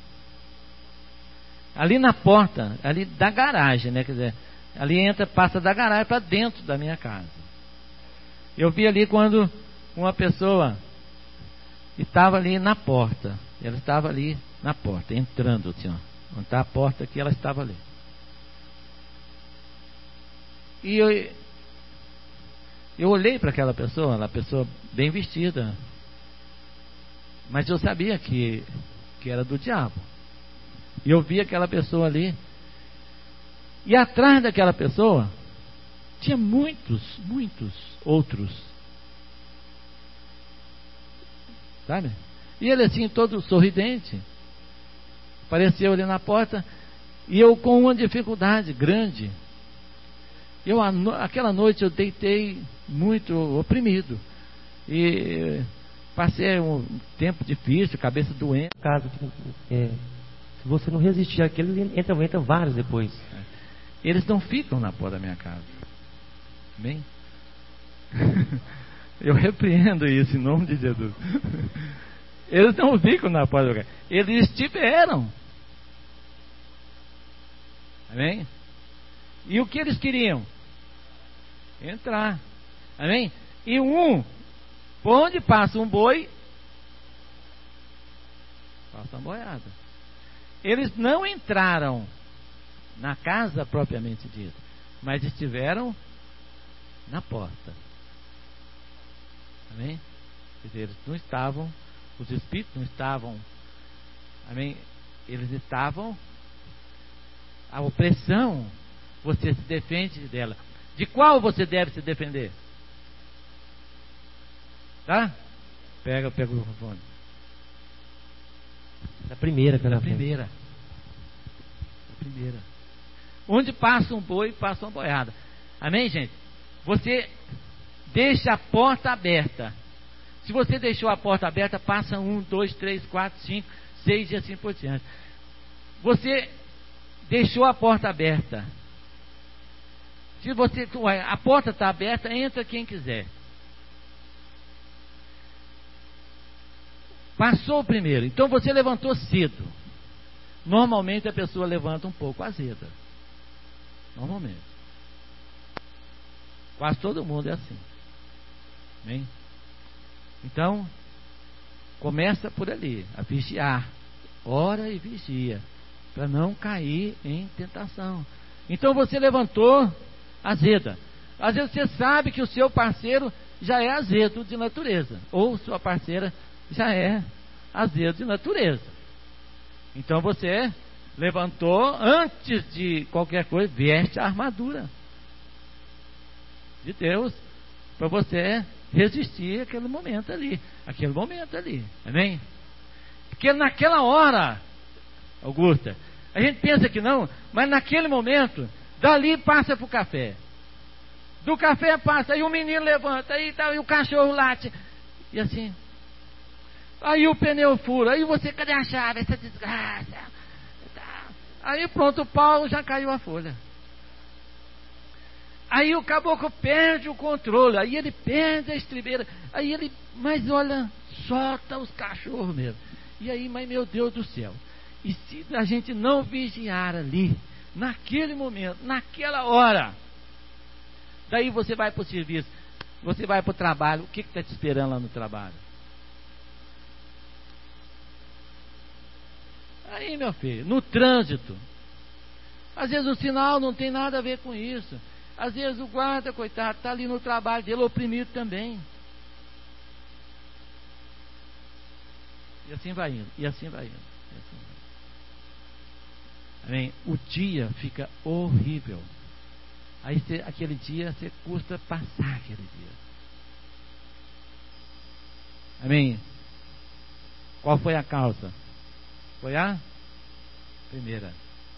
ali na porta, ali da garagem, né? Quer dizer, ali passa da garagem para dentro da minha casa. Eu vi ali quando uma pessoa estava ali na porta. Ela estava ali na porta, entrando assim, ó. Onde está a porta aqui, ela estava ali. E eu olhei para aquela pessoa, uma pessoa bem vestida. Mas eu sabia que era do diabo. E eu vi aquela pessoa ali. E atrás daquela pessoa tinha muitos outros. Sabe? E ele assim, todo sorridente, apareceu ali na porta. E eu com uma dificuldade grande. Aquela noite eu deitei muito oprimido. E passei um tempo difícil, cabeça doente. Caso se você não resistir àquele, entra vários depois. Eles não ficam na porta da minha casa. Bem? Eu repreendo isso em nome de Jesus. Eles não ficam na porta da minha casa. Eles estiveram. Amém? E o que eles queriam? Entrar. Amém? E por onde passa um boi, passa uma boiada. Eles não entraram na casa propriamente dita, mas estiveram na porta. Amém? Quer dizer, eles não estavam, os espíritos não estavam, amém? Eles estavam, a opressão, você se defende dela. De qual você deve se defender? Tá? Pega o microfone. Da primeira, Da primeira. Onde passa um boi, passa uma boiada. Amém, gente? Você deixa a porta aberta. Se você deixou a porta aberta, passa 1, 2, 3, 4, 5, 6 e assim por diante. Você deixou a porta aberta. Se a porta está aberta, entra quem quiser. Passou o primeiro, então você levantou cedo. Normalmente a pessoa levanta um pouco azeda. Normalmente. Quase todo mundo é assim. Amém? Então, começa por ali, a vigiar. Ora e vigia, para não cair em tentação. Então você levantou azeda. Às vezes você sabe que o seu parceiro já é azedo de natureza, ou sua parceira já é azedo de natureza. Então você levantou, antes de qualquer coisa, veste a armadura de Deus, para você resistir aquele momento ali. Amém? Porque naquela hora, Augusta, a gente pensa que não, mas naquele momento, dali passa para o café. Do café passa, aí o menino levanta, aí o cachorro late, e assim. Aí o pneu fura, aí você, cadê a chave, essa desgraça? Aí pronto, o pau já caiu a folha. Aí o caboclo perde o controle, aí ele perde a estribeira, aí ele, mas olha, solta os cachorros mesmo. E aí, mas meu Deus do céu, e se a gente não vigiar ali, naquele momento, naquela hora, daí você vai para o serviço, você vai para o trabalho, o que está te esperando lá no trabalho? Aí, meu filho, no trânsito, às vezes o sinal não tem nada a ver com isso. Às vezes o guarda, coitado, está ali no trabalho dele, oprimido também. E assim vai indo, Amém? O dia fica horrível. Aí aquele dia, você custa passar aquele dia. Amém? Qual foi a causa? Foi a primeira.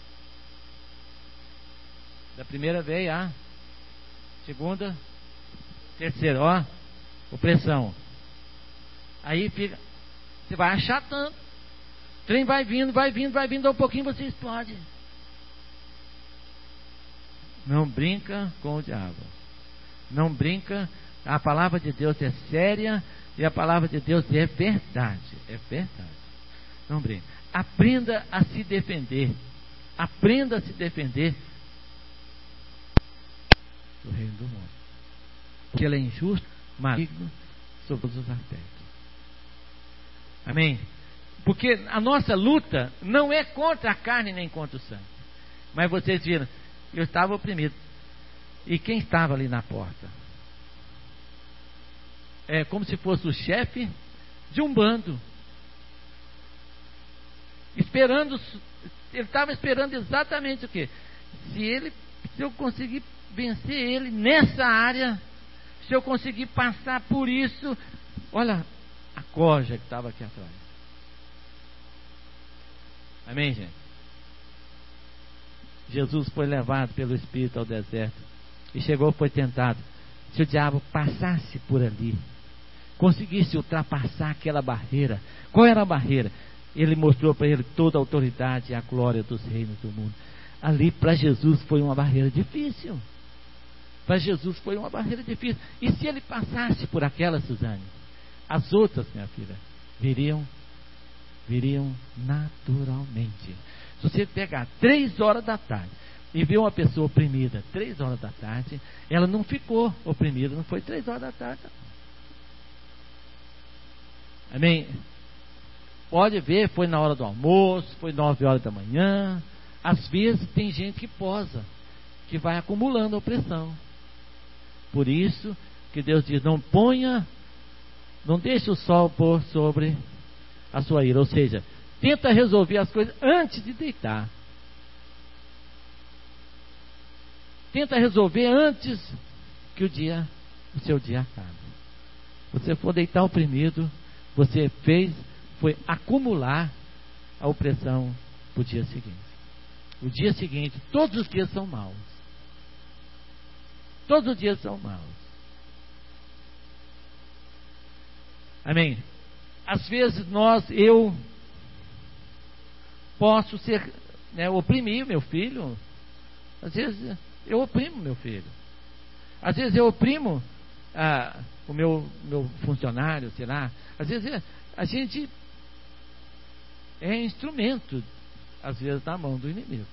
Da primeira veio a segunda, terceira, opressão. Aí fica, você vai achatando. O trem vai vindo, dá um pouquinho você explode. Não brinca com o diabo. Não brinca. A palavra de Deus é séria e a palavra de Deus é verdade. É verdade. Não brinca. Aprenda a se defender. Aprenda a se defender do reino do mundo. Porque ele é injusto, maligno sobre todos os aspectos. Amém? Porque a nossa luta não é contra a carne nem contra o sangue. Mas vocês viram, eu estava oprimido. E quem estava ali na porta? É como se fosse o chefe de um bando. Esperando, ele estava esperando exatamente o quê? Se eu conseguir vencer ele nessa área, se eu conseguir passar por isso, olha a corja que estava aqui atrás. Amém, gente? Jesus foi levado pelo Espírito ao deserto e chegou, foi tentado. Se o diabo passasse por ali, conseguisse ultrapassar aquela barreira, qual era a barreira? Ele mostrou para ele toda a autoridade e a glória dos reinos do mundo. Ali para Jesus foi uma barreira difícil. Para Jesus foi uma barreira difícil. E se ele passasse por aquela, Suzane, as outras, minha filha, viriam naturalmente. Se você pegar 3 horas da tarde e ver uma pessoa oprimida 3 horas da tarde, ela não ficou oprimida, não foi 3 horas da tarde. Amém? Pode ver, foi na hora do almoço, foi 9 horas da manhã. Às vezes tem gente que posa, que vai acumulando opressão. Por isso que Deus diz, não deixe o sol pôr sobre a sua ira. Ou seja, tenta resolver as coisas antes de deitar. Tenta resolver antes que o seu dia acabe. você for deitar oprimido, foi acumular a opressão para o dia seguinte. O dia seguinte, todos os dias são maus. Todos os dias são maus. Amém? Às vezes eu posso ser, oprimir meu filho. Às vezes eu oprimo meu filho. Às vezes eu oprimo o meu funcionário, sei lá. Às vezes a gente é instrumento, às vezes, na mão do inimigo.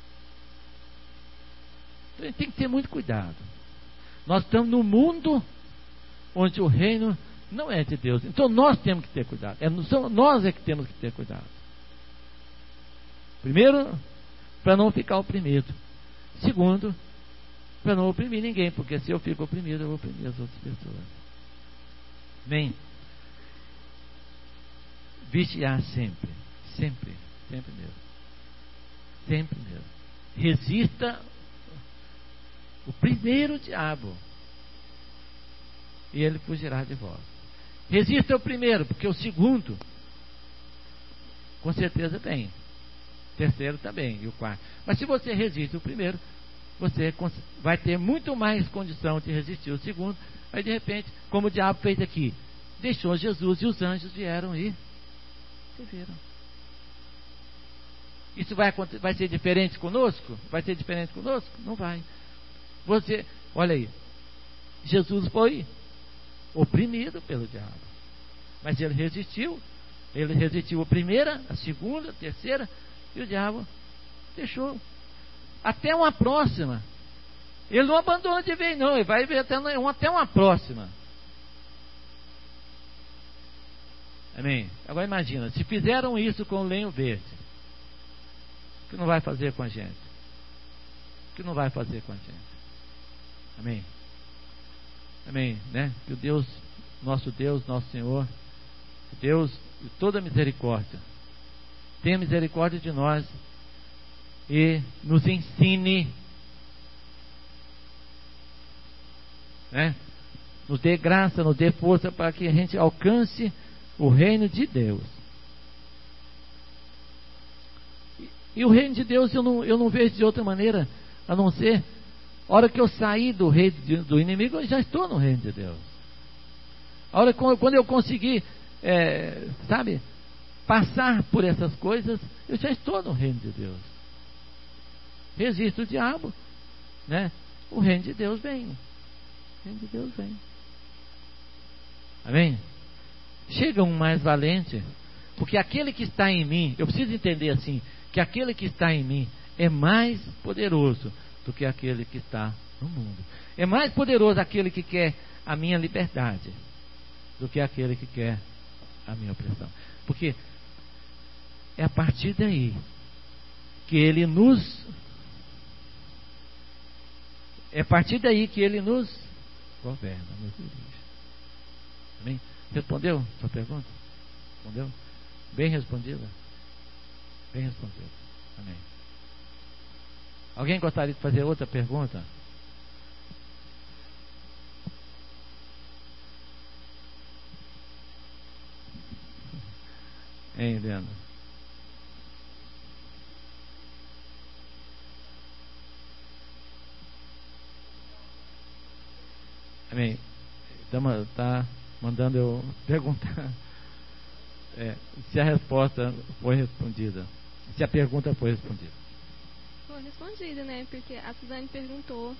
Então a gente tem que ter muito cuidado. Nós estamos num mundo onde o reino não é de Deus. Então nós temos que ter cuidado. Nós é que temos que ter cuidado. Primeiro, para não ficar oprimido. Segundo, para não oprimir ninguém, porque se eu fico oprimido, eu vou oprimir as outras pessoas. Amém? Vigiar sempre, sempre, sempre mesmo. Sempre mesmo. Resista o primeiro diabo e ele fugirá de vós. Resista o primeiro, porque o segundo com certeza vem. O terceiro também, e o quarto. Mas se você resiste o primeiro, você vai ter muito mais condição de resistir o segundo. Aí de repente, como o diabo fez aqui, deixou Jesus e os anjos vieram e se viram. Isso vai ser diferente conosco? Vai ser diferente conosco? Não vai. Olha aí, Jesus foi oprimido pelo diabo, mas ele resistiu a primeira, a segunda, a terceira, e o diabo deixou até uma próxima. Ele não abandona de vez não, ele vai ver até uma próxima. Amém? Agora imagina, se fizeram isso com o lenho verde, o que não vai fazer com a gente? O que não vai fazer com a gente? Amém? Amém, né? Que o Deus, nosso Senhor, Deus de toda misericórdia, tenha misericórdia de nós e nos ensine, né? Nos dê graça, nos dê força para que a gente alcance o reino de Deus. E o reino de Deus eu não vejo de outra maneira a não ser a hora que eu sair do reino do inimigo, eu já estou no reino de Deus. A hora quando eu conseguir, passar por essas coisas, eu já estou no reino de Deus. Resista o diabo, né? O reino de Deus vem. O reino de Deus vem. Amém? Chega um mais valente, porque aquele que está em mim, eu preciso entender assim, que aquele que está em mim é mais poderoso do que aquele que está no mundo. É mais poderoso aquele que quer a minha liberdade do que aquele que quer a minha opressão. Porque é a partir daí que ele nos governa, nos dirige. Amém? Respondeu sua pergunta? Respondeu? Bem respondida? Bem respondida. Amém. Alguém gostaria de fazer outra pergunta? Hein, Leandro? Amém. Está mandando eu perguntar se a resposta foi respondida. Se a pergunta foi respondida. Foi respondida, né? Porque a Suzane perguntou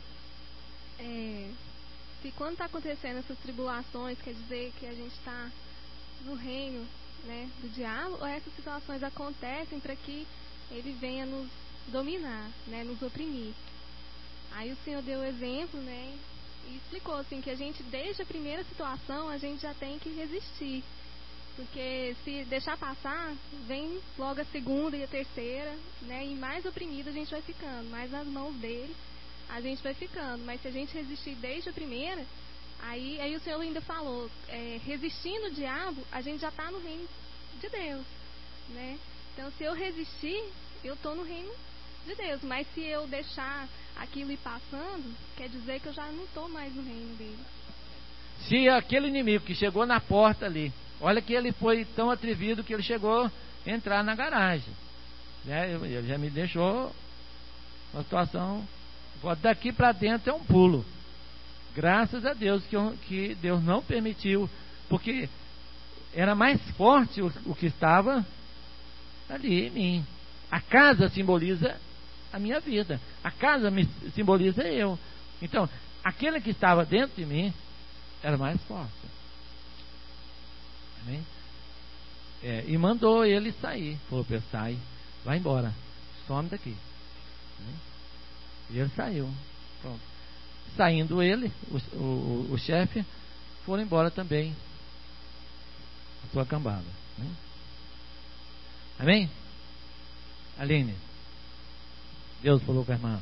se quando está acontecendo essas tribulações, quer dizer que a gente está no reino, né, do diabo, ou essas situações acontecem para que ele venha nos dominar, né, nos oprimir. Aí o Senhor deu o exemplo, né, e explicou assim que a gente, desde a primeira situação, a gente já tem que resistir. Porque se deixar passar, vem logo a segunda e a terceira, né? E mais oprimido a gente vai ficando, mais nas mãos dele a gente vai ficando. Mas se a gente resistir desde a primeira, aí o Senhor ainda falou, resistindo o diabo, a gente já está no reino de Deus, né? Então se eu resistir, eu estou no reino de Deus. Mas se eu deixar aquilo ir passando, quer dizer que eu já não estou mais no reino dele. Se aquele inimigo que chegou na porta ali, olha que ele foi tão atrevido que ele chegou a entrar na garagem, né? Ele já me deixou uma situação, daqui para dentro é um pulo. Graças a Deus que Deus não permitiu, porque era mais forte o que estava ali em mim. A casa simboliza a minha vida, a casa me simboliza eu. Então, aquele que estava dentro de mim era mais forte. Amém? E mandou ele sair. Falou para ele: sai, vai embora, some daqui. Amém? E ele saiu. Pronto. Saindo ele, o chefe, foram embora também a sua cambada. Amém? Amém? Aline, Deus falou com a irmã.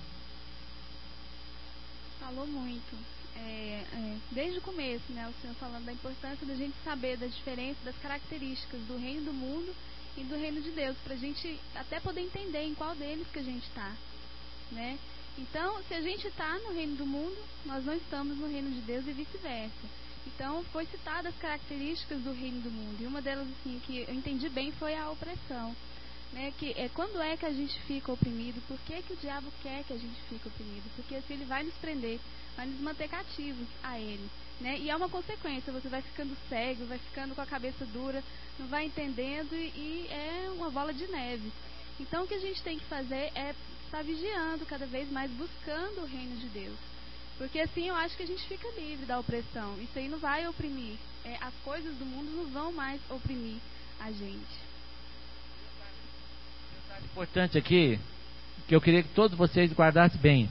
Falou muito. Desde o começo, né, o Senhor falando da importância da gente saber da diferença, das características do reino do mundo e do reino de Deus, para a gente até poder entender em qual deles que a gente está, né? Então, se a gente está no reino do mundo, nós não estamos no reino de Deus e vice-versa. Então, foi citada as características do reino do mundo, e uma delas, assim, que eu entendi bem, foi a opressão, né? Que quando é que a gente fica oprimido? Por que o diabo quer que a gente fique oprimido? Porque assim ele vai nos prender, vai nos manter cativos a ele, né? E é uma consequência, você vai ficando cego, vai ficando com a cabeça dura, não vai entendendo, e é uma bola de neve. Então, o que a gente tem que fazer é estar vigiando cada vez mais, buscando o reino de Deus, porque assim eu acho que a gente fica livre da opressão. Isso aí não vai oprimir, as coisas do mundo não vão mais oprimir a gente. Importante aqui, que eu queria que todos vocês guardassem bem.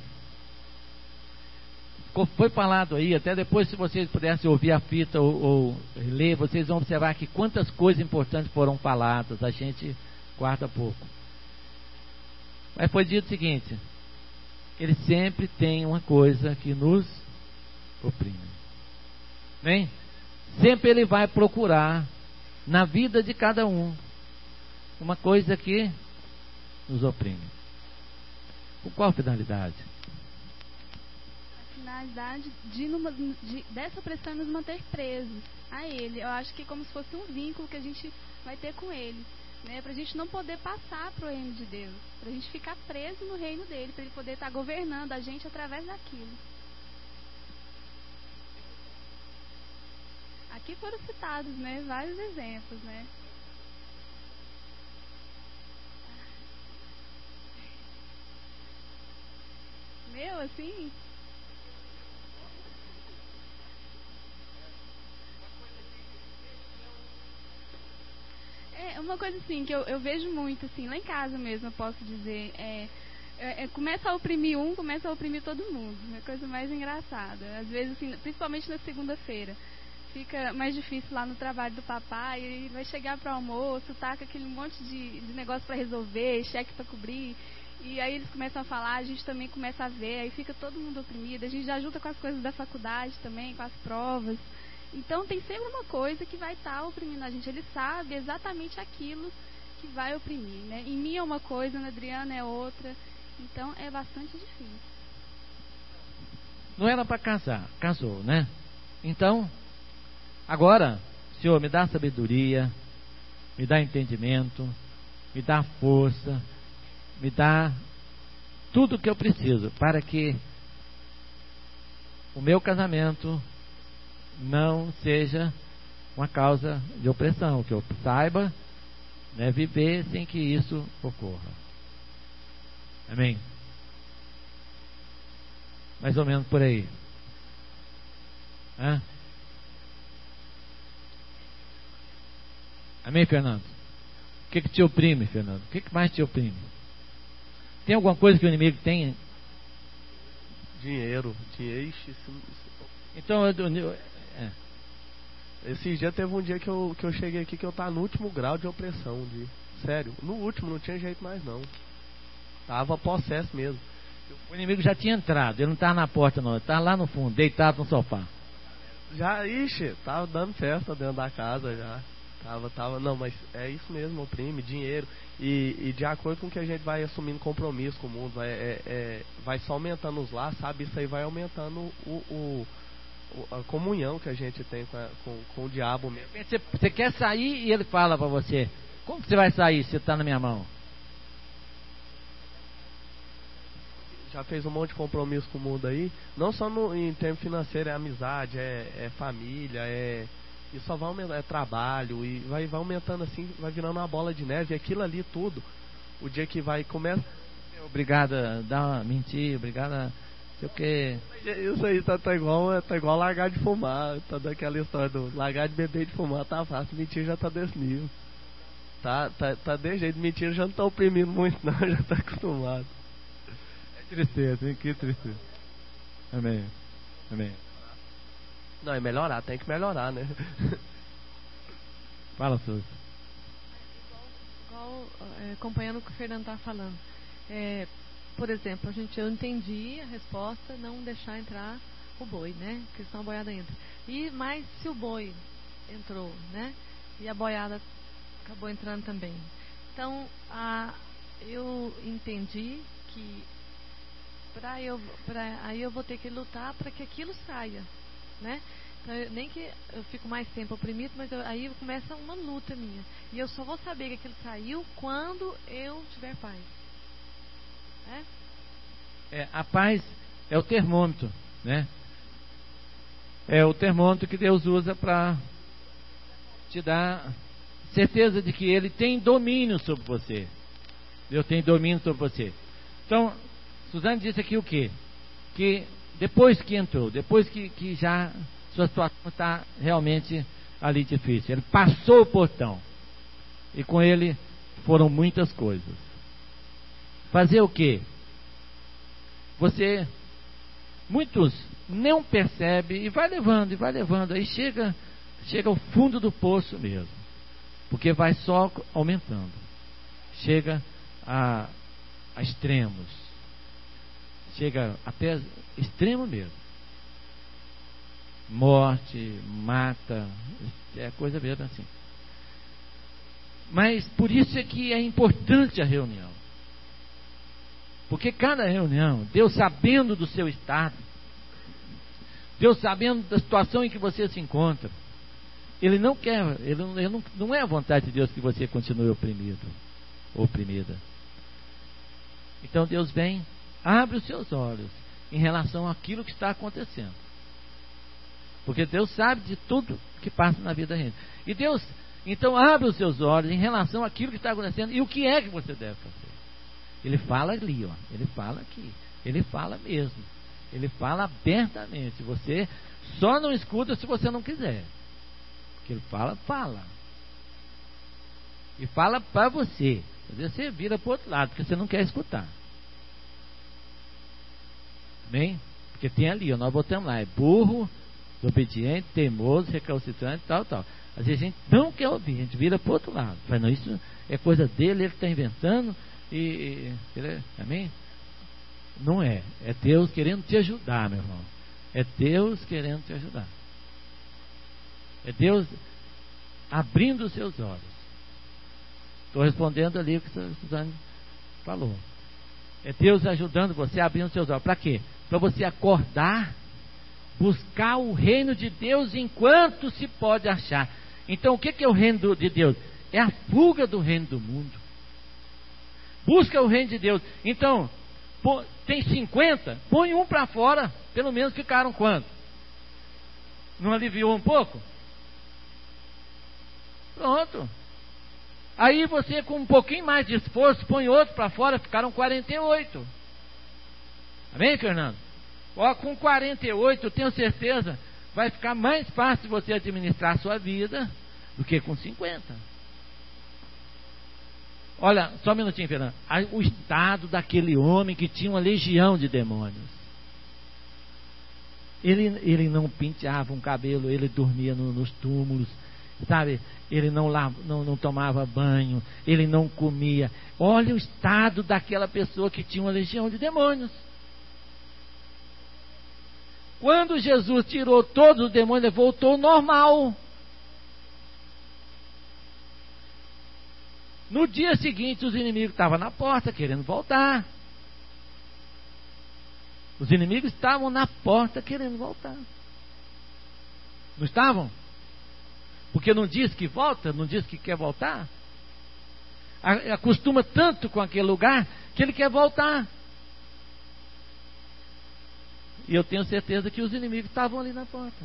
Foi falado aí, até depois, se vocês pudessem ouvir a fita ou ler, vocês vão observar que quantas coisas importantes foram faladas, a gente guarda pouco. Mas foi dito o seguinte: ele sempre tem uma coisa que nos oprime. Bem? Sempre ele vai procurar na vida de cada um uma coisa que nos oprime. Com qual finalidade? A finalidade dessa opressão nos manter presos a ele. Eu acho que é como se fosse um vínculo que a gente vai ter com ele, né? Para a gente não poder passar para o reino de Deus, para a gente ficar preso no reino dele, para ele poder estar governando a gente através daquilo. Aqui foram citados, né, vários exemplos, né? Meu, assim, uma coisa assim que eu vejo muito, assim, lá em casa mesmo, eu posso dizer, começa a oprimir começa a oprimir todo mundo. É a coisa mais engraçada. Às vezes, assim, principalmente na segunda-feira, fica mais difícil lá no trabalho do papai, ele vai chegar para o almoço, tá com aquele monte de negócio para resolver, cheque para cobrir. E aí eles começam a falar, a gente também começa a ver, aí fica todo mundo oprimido, a gente já junta com as coisas da faculdade também, com as provas. Então tem sempre uma coisa que vai estar oprimindo a gente. Ele sabe exatamente aquilo que vai oprimir, né? Em mim é uma coisa, na Adriana é outra. Então é bastante difícil. Não era para casar, casou, né? Então, agora, Senhor, me dá sabedoria, me dá entendimento, me dá força, me dá tudo o que eu preciso para que o meu casamento não seja uma causa de opressão, que eu saiba, né, viver sem que isso ocorra. Amém? Mais ou menos por aí. Hã? Amém, Fernando? O que te oprime, Fernando? O que mais te oprime? Tem alguma coisa que o inimigo tem? Dinheiro. Então, esse dia teve um dia que eu cheguei aqui que eu tava no último grau de opressão. Sério, no último, não tinha jeito mais não. Tava possesso mesmo. O inimigo já tinha entrado, ele não estava na porta não, ele estava lá no fundo, deitado no sofá. Já, tava dando festa dentro da casa já. Não, mas é isso mesmo, oprime, dinheiro. E de acordo com que a gente vai assumindo compromisso com o mundo, vai só aumentando os laços, sabe? Isso aí vai aumentando a comunhão que a gente tem com o diabo mesmo. Você quer sair e ele fala para você: como que você vai sair se você está na minha mão? Já fez um monte de compromisso com o mundo aí, não só em termos financeiros, é amizade, é família, e só vai aumentar, é trabalho, e vai aumentando assim, vai virando uma bola de neve, e aquilo ali tudo, o dia que vai começa. Obrigado a dar mentir, obrigado a sei o que. Isso aí tá igual largar de fumar, tá daquela história do largar de beber e de fumar, tá fácil, mentir já tá desse nível. Tá de jeito, mentira já não tá oprimindo muito não, já tá acostumado. Tristeza, hein? Que tristeza. Amém. Amém. Não, é melhorar, tem que melhorar, né? Fala, Suzy. Igual acompanhando o que o Fernando está falando. Por exemplo, eu entendi a resposta, não deixar entrar o boi, né? Porque senão a boiada entra. Mas se o boi entrou, né? E a boiada acabou entrando também. Então, eu entendi que aí eu vou ter que lutar para que aquilo saia, né? Então, nem que eu fico mais tempo oprimido, mas aí começa uma luta minha. E eu só vou saber que aquilo saiu quando eu tiver paz. A paz é o termômetro, né? É o termômetro que Deus usa para te dar certeza de que Ele tem domínio sobre você. Deus tem domínio sobre você. Então, Suzane disse aqui o quê? Que depois que entrou, depois que já sua situação está realmente ali difícil, ele passou o portão e com ele foram muitas coisas. Fazer o quê? Muitos não percebem e vai levando, aí chega ao fundo do poço mesmo, porque vai só aumentando, chega a extremos, chega até extremo mesmo, morte, mata, é coisa mesmo assim. Mas por isso é que é importante a reunião, porque cada reunião, Deus sabendo do seu estado, Deus sabendo da situação em que você se encontra, Ele não quer, não é a vontade de Deus que você continue oprimido, oprimida. Então Deus vem, abre os seus olhos em relação àquilo que está acontecendo, porque Deus sabe de tudo que passa na vida da gente. E Deus, então, abre os seus olhos em relação àquilo que está acontecendo e o que é que você deve fazer. Ele fala ali, ó, ele fala aqui, ele fala mesmo, ele fala abertamente. Você só não escuta se você não quiser, porque ele fala e fala para você. Às vezes você vira para o outro lado porque você não quer escutar. Bem, porque tem ali, ó, nós botamos lá, é burro, desobediente, teimoso, recalcitrante, tal. Às vezes a gente não quer ouvir, a gente vira para o outro lado. Fala, não, isso é coisa dele, ele está inventando, amém? Não é, é Deus querendo te ajudar, meu irmão. É Deus querendo te ajudar. É Deus abrindo os seus olhos. Estou respondendo ali o que a Suzane falou. É Deus ajudando você, abrindo os seus olhos. Para quê? Para você acordar, buscar o reino de Deus enquanto se pode achar. Então o que é o reino de Deus? É a fuga do reino do mundo. Busca o reino de Deus. Então, tem 50, põe um para fora. Pelo menos ficaram quanto? Não aliviou um pouco? Pronto. Aí você, com um pouquinho mais de esforço, põe outro para fora, ficaram 48. Amém, Fernando? Ó, com 48, eu tenho certeza, vai ficar mais fácil você administrar a sua vida do que com 50. Olha, só um minutinho, Fernando. O estado daquele homem que tinha uma legião de demônios. Ele não penteava um cabelo, ele dormia nos túmulos, sabe? Ele não tomava banho, ele não comia. Olha o estado daquela pessoa que tinha uma legião de demônios. Quando Jesus tirou todos os demônios, ele voltou ao normal. No dia seguinte, os inimigos estavam na porta querendo voltar. Os inimigos estavam na porta querendo voltar. Não estavam? Porque não diz que volta, não diz que quer voltar. Acostuma tanto com aquele lugar que ele quer voltar. E eu tenho certeza que os inimigos estavam ali na porta.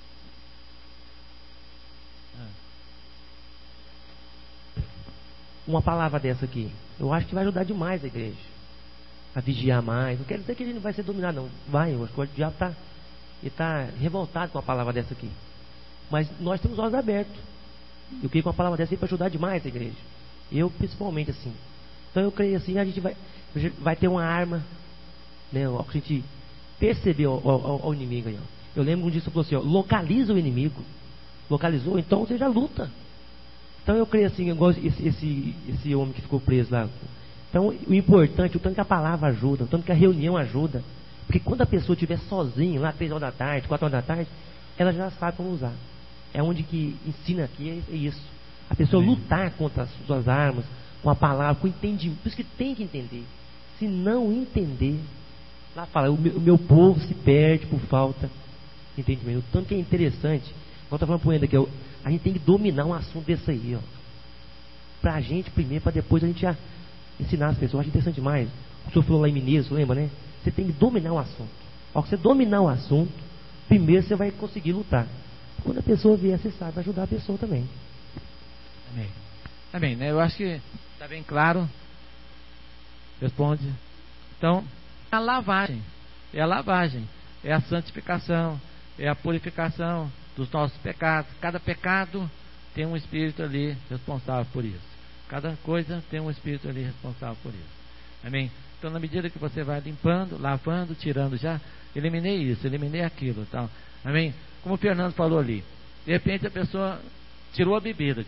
Uma palavra dessa aqui, eu acho que vai ajudar demais a igreja a vigiar mais. Não quer dizer que a gente não vai ser dominado, não. Vai, eu acho que o diabo está revoltado com uma palavra dessa aqui. Mas nós temos olhos abertos. Eu creio que uma palavra dessa aí para ajudar demais a igreja. Eu, principalmente, assim. Então eu creio assim, a gente vai ter uma arma, né? A gente perceber o inimigo aí, ó. Eu lembro um dia você falou assim, ó, localiza o inimigo. Localizou, então você já luta. Então eu creio assim, igual esse homem que ficou preso lá. Então o importante, o tanto que a palavra ajuda, o tanto que a reunião ajuda. Porque quando a pessoa estiver sozinha, lá 3 horas da tarde, 4 horas da tarde, ela já sabe como usar. É onde que ensina aqui, é isso. A pessoa lutar contra as suas armas, com a palavra, com o entendimento. Por isso que tem que entender. Se não entender, lá fala, o meu povo se perde por falta de entendimento. O tanto que é interessante. Nós estamos falando para o Ender aqui, a gente tem que dominar um assunto desse aí, ó. Para a gente primeiro, para depois a gente já ensinar as pessoas. Eu acho interessante demais. O senhor falou lá em Mineiro, lembra, né? Você tem que dominar o assunto. Ao que você dominar o assunto, primeiro você vai conseguir lutar. Quando a pessoa vier, você sabe ajudar a pessoa também. Amém. Amém, né? Eu acho que está bem claro. Responde. Então, a lavagem. É a lavagem. É a santificação. É a purificação dos nossos pecados. Cada pecado tem um espírito ali responsável por isso. Cada coisa tem um espírito ali responsável por isso. Amém? Então, na medida que você vai limpando, lavando, tirando, já eliminei isso, eliminei aquilo, tal. Amém? Como o Fernando falou ali, de repente a pessoa tirou a bebida,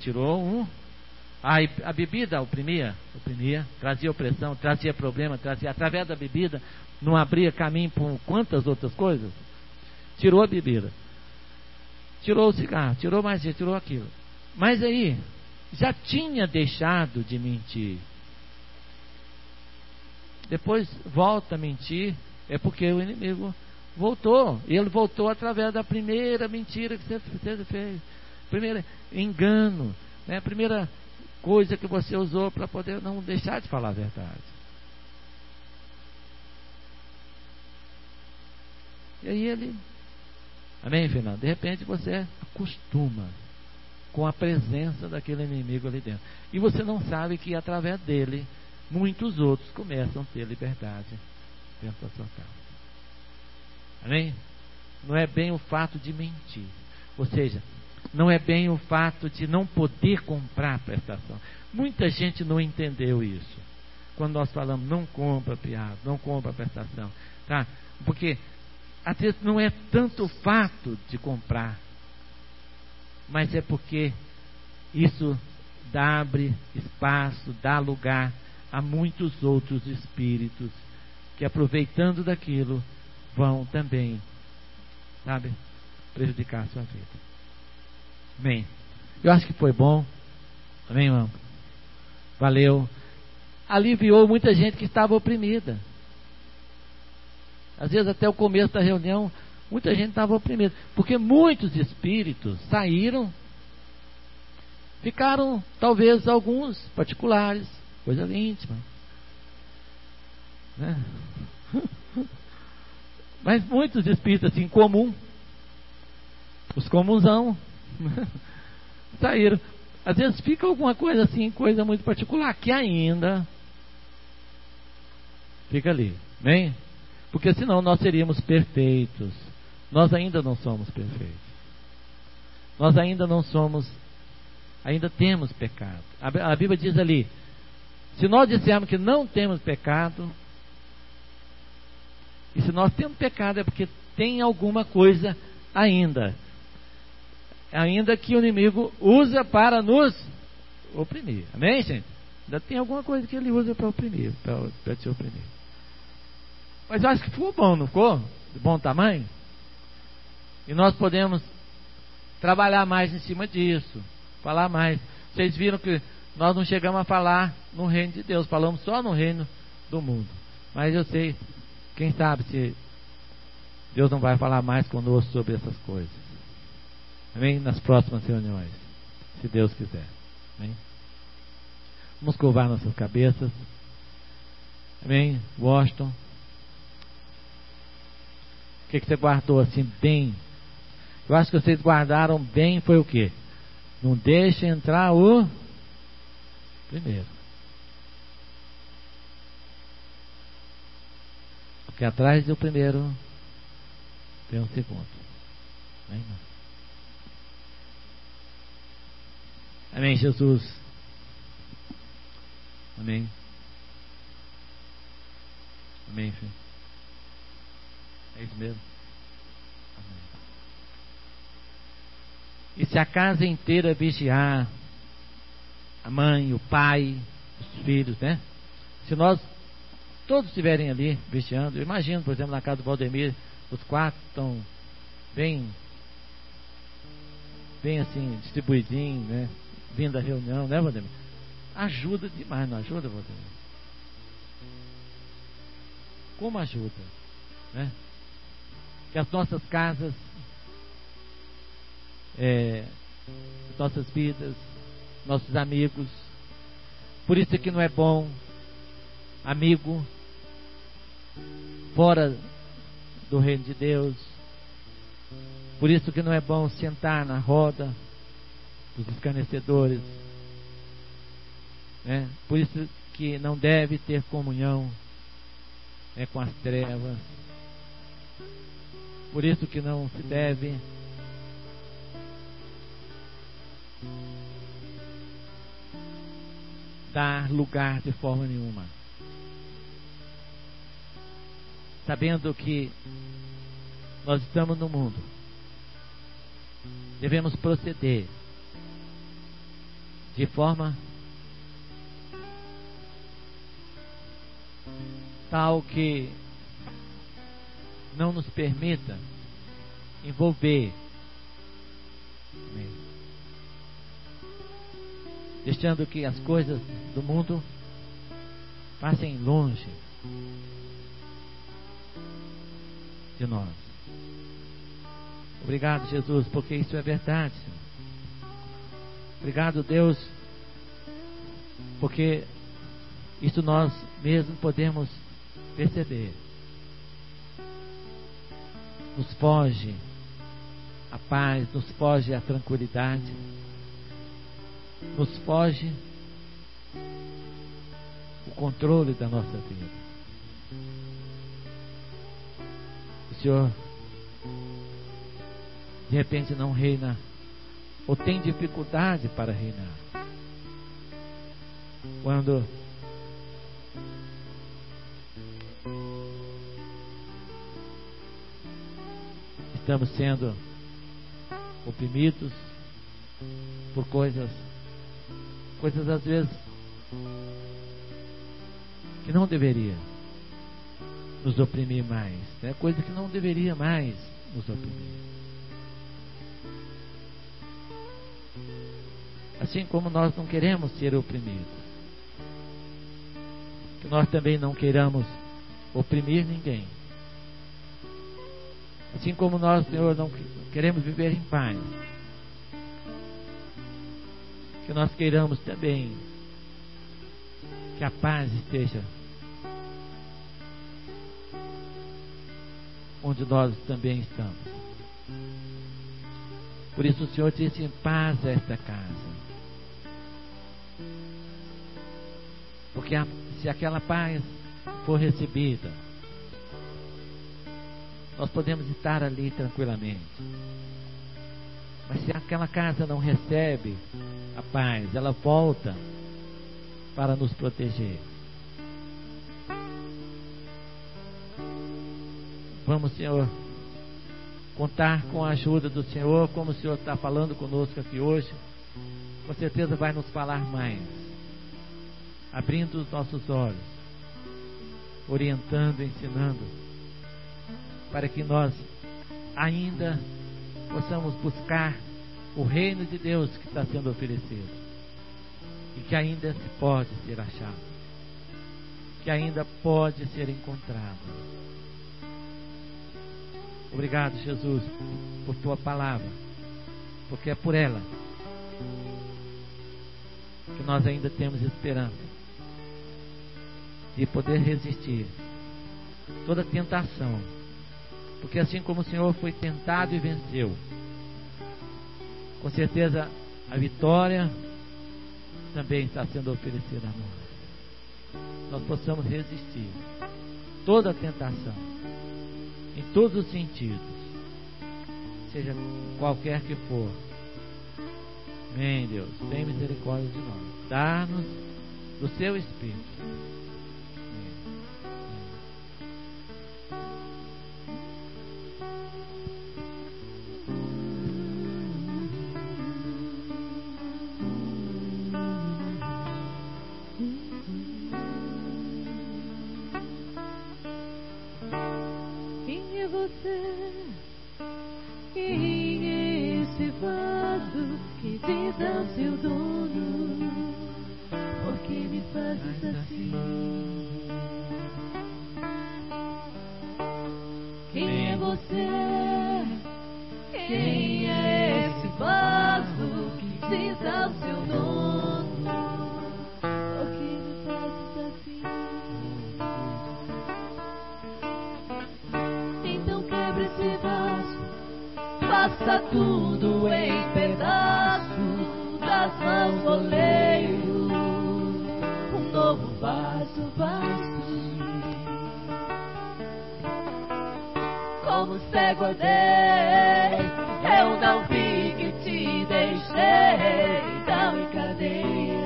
a bebida oprimia, trazia opressão, trazia problema, trazia, através da bebida, não abria caminho para quantas outras coisas. Tirou a bebida, tirou o cigarro, tirou mais isso, tirou aquilo. Mas aí, já tinha deixado de mentir. Depois volta a mentir, é porque o inimigo voltou. Ele voltou através da primeira mentira que você fez. Primeiro engano, né? A primeira coisa que você usou para poder não deixar de falar a verdade. E aí ele... Amém, Fernando? De repente você acostuma com a presença daquele inimigo ali dentro. E você não sabe que através dele muitos outros começam a ter liberdade dentro da sua casa. Amém? Não é bem o fato de mentir. Ou seja, não é bem o fato de não poder comprar a prestação. Muita gente não entendeu isso. Quando nós falamos, não compra piada, não compra a prestação. Tá? Porque às vezes não é tanto o fato de comprar, mas é porque isso abre espaço, dá lugar a muitos outros espíritos que, aproveitando daquilo, vão também, sabe, prejudicar a sua vida. Amém. Eu acho que foi bom. Amém, irmão? Valeu. Aliviou muita gente que estava oprimida. Às vezes até o começo da reunião, muita gente estava oprimida. Porque muitos espíritos saíram, ficaram, talvez alguns particulares, coisa íntima, né? Mas muitos espíritos assim, comum, os comunzão, saíram. Às vezes fica alguma coisa assim, coisa muito particular, que ainda fica ali, amém? Porque senão nós seríamos perfeitos. Nós ainda não somos perfeitos. Nós ainda não somos, ainda temos pecado. A Bíblia diz ali, se nós dissermos que não temos pecado, e se nós temos pecado é porque tem alguma coisa ainda que o inimigo usa para nos oprimir. Amém, gente? Ainda tem alguma coisa que ele usa para oprimir, para te oprimir. Mas eu acho que ficou bom, não ficou? De bom tamanho? E nós podemos trabalhar mais em cima disso, falar mais. Vocês viram que nós não chegamos a falar no reino de Deus, falamos só no reino do mundo. Mas eu sei, quem sabe se Deus não vai falar mais conosco sobre essas coisas. Amém? Nas próximas reuniões, se Deus quiser. Amém? Vamos curvar nossas cabeças. Amém? Washington, o que você guardou assim bem? Eu acho que vocês guardaram bem foi o quê? Não deixe entrar o primeiro. Porque atrás do primeiro tem um segundo. Amém, irmão? Amém, Jesus. Amém. Amém, filho. É isso mesmo. Amém. E se a casa inteira vigiar, a mãe, o pai, os filhos, né? Se nós todos estiverem ali vigiando, eu imagino, por exemplo, na casa do Valdemir, os 4 estão bem assim, distribuidinhos, né? Vindo da reunião, né, Valdemir? Ajuda demais, não ajuda, Valdemir? Como ajuda, né? Que as nossas casas, nossas vidas, nossos amigos, por isso que não é bom amigo fora do reino de Deus, por isso que não é bom sentar na roda dos escarnecedores, né? Por isso que não deve ter comunhão com as trevas, por isso que não se deve dar lugar de forma nenhuma, sabendo que nós estamos no mundo, devemos proceder de forma tal que não nos permita envolver, deixando que as coisas do mundo passem longe de nós. Obrigado, Jesus, porque isso é verdade, Senhor. Obrigado, Deus, porque isso nós mesmos podemos perceber. Nos foge a paz, nos foge a tranquilidade, nos foge o controle da nossa vida. O Senhor de repente não reina, ou tem dificuldade para reinar, quando estamos sendo oprimidos por coisas às vezes que não deveria nos oprimir mais, né? Coisa que não deveria mais nos oprimir. Assim como nós não queremos ser oprimidos, que nós também não queiramos oprimir ninguém. Assim como nós, Senhor, não queremos viver em paz, que nós queiramos também que a paz esteja onde nós também estamos. Por isso o Senhor disse: em paz a esta casa. Porque se aquela paz for recebida, nós podemos estar ali tranquilamente. Mas se aquela casa não recebe a paz, ela volta para nos proteger. Vamos, Senhor, contar com a ajuda do Senhor, como o Senhor está falando conosco aqui hoje. Com certeza vai nos falar mais, abrindo os nossos olhos, orientando, ensinando, para que nós ainda possamos buscar o reino de Deus que está sendo oferecido e que ainda se pode ser achado, que ainda pode ser encontrado. Obrigado, Jesus, por tua palavra, porque é por ela que nós ainda temos esperança de poder resistir toda tentação, porque assim como o Senhor foi tentado e venceu, com certeza a vitória também está sendo oferecida a nós. Nós possamos resistir toda tentação, em todos os sentidos, seja qualquer que for. Amém, Deus, tem misericórdia de nós, dá-nos do seu Espírito. Quem é você? Quem é esse vaso que diz ao seu dono: por que me fazes assim? Quem é você? Quem é esse vaso que diz ao seu dono: por que me fazes assim? Então quebra esse vaso, faça tudo em pedaços, das mãos do oleiro, um novo vaso basta. Como cego andei, eu não vi que te deixei, então em cadeia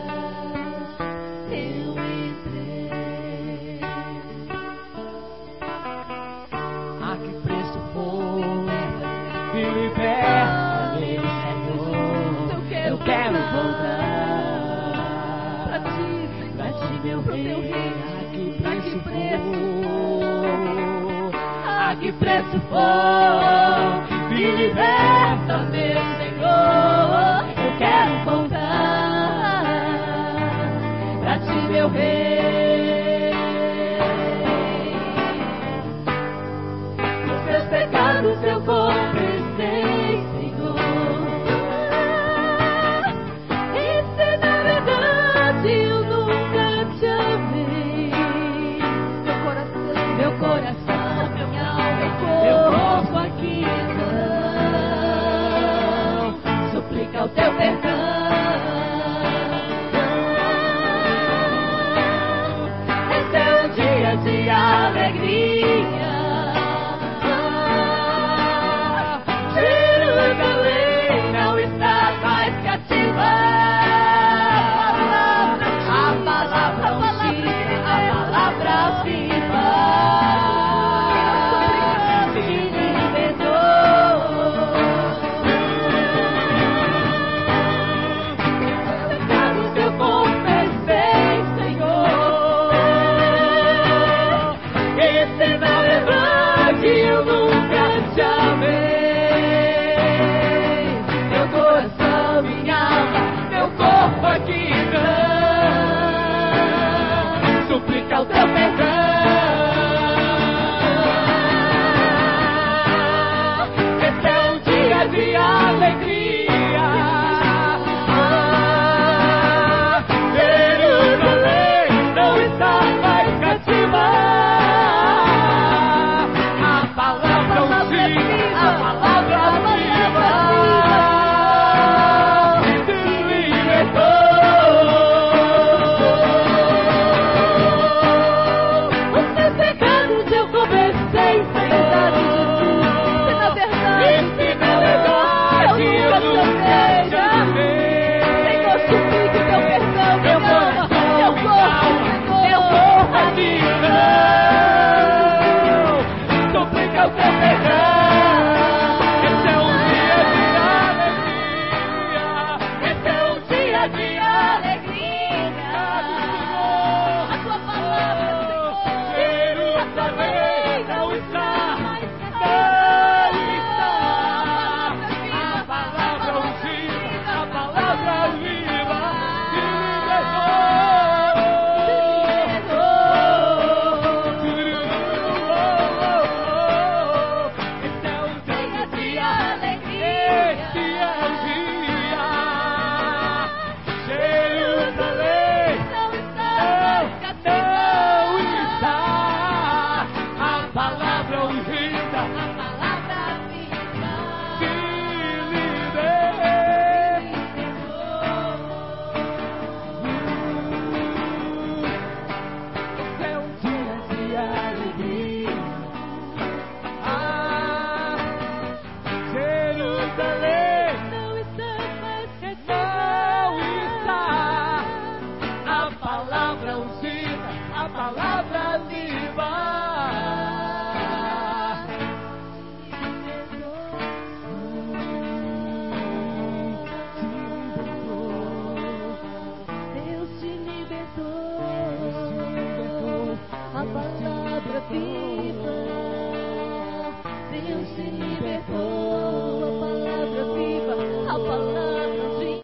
eu entrei. A que preço foi? Me liberta, meu Senhor. Eu quero voltar pra ti, meu rei. A que preço for? Me liberta, meu Senhor. Eu quero voltar pra ti, meu rei. Os meus pecados eu confessei, Senhor. E se na verdade eu nunca te amei, meu coração, minha alma, meu corpo aqui não suplica o teu perdão. Esse é um dia de alegria.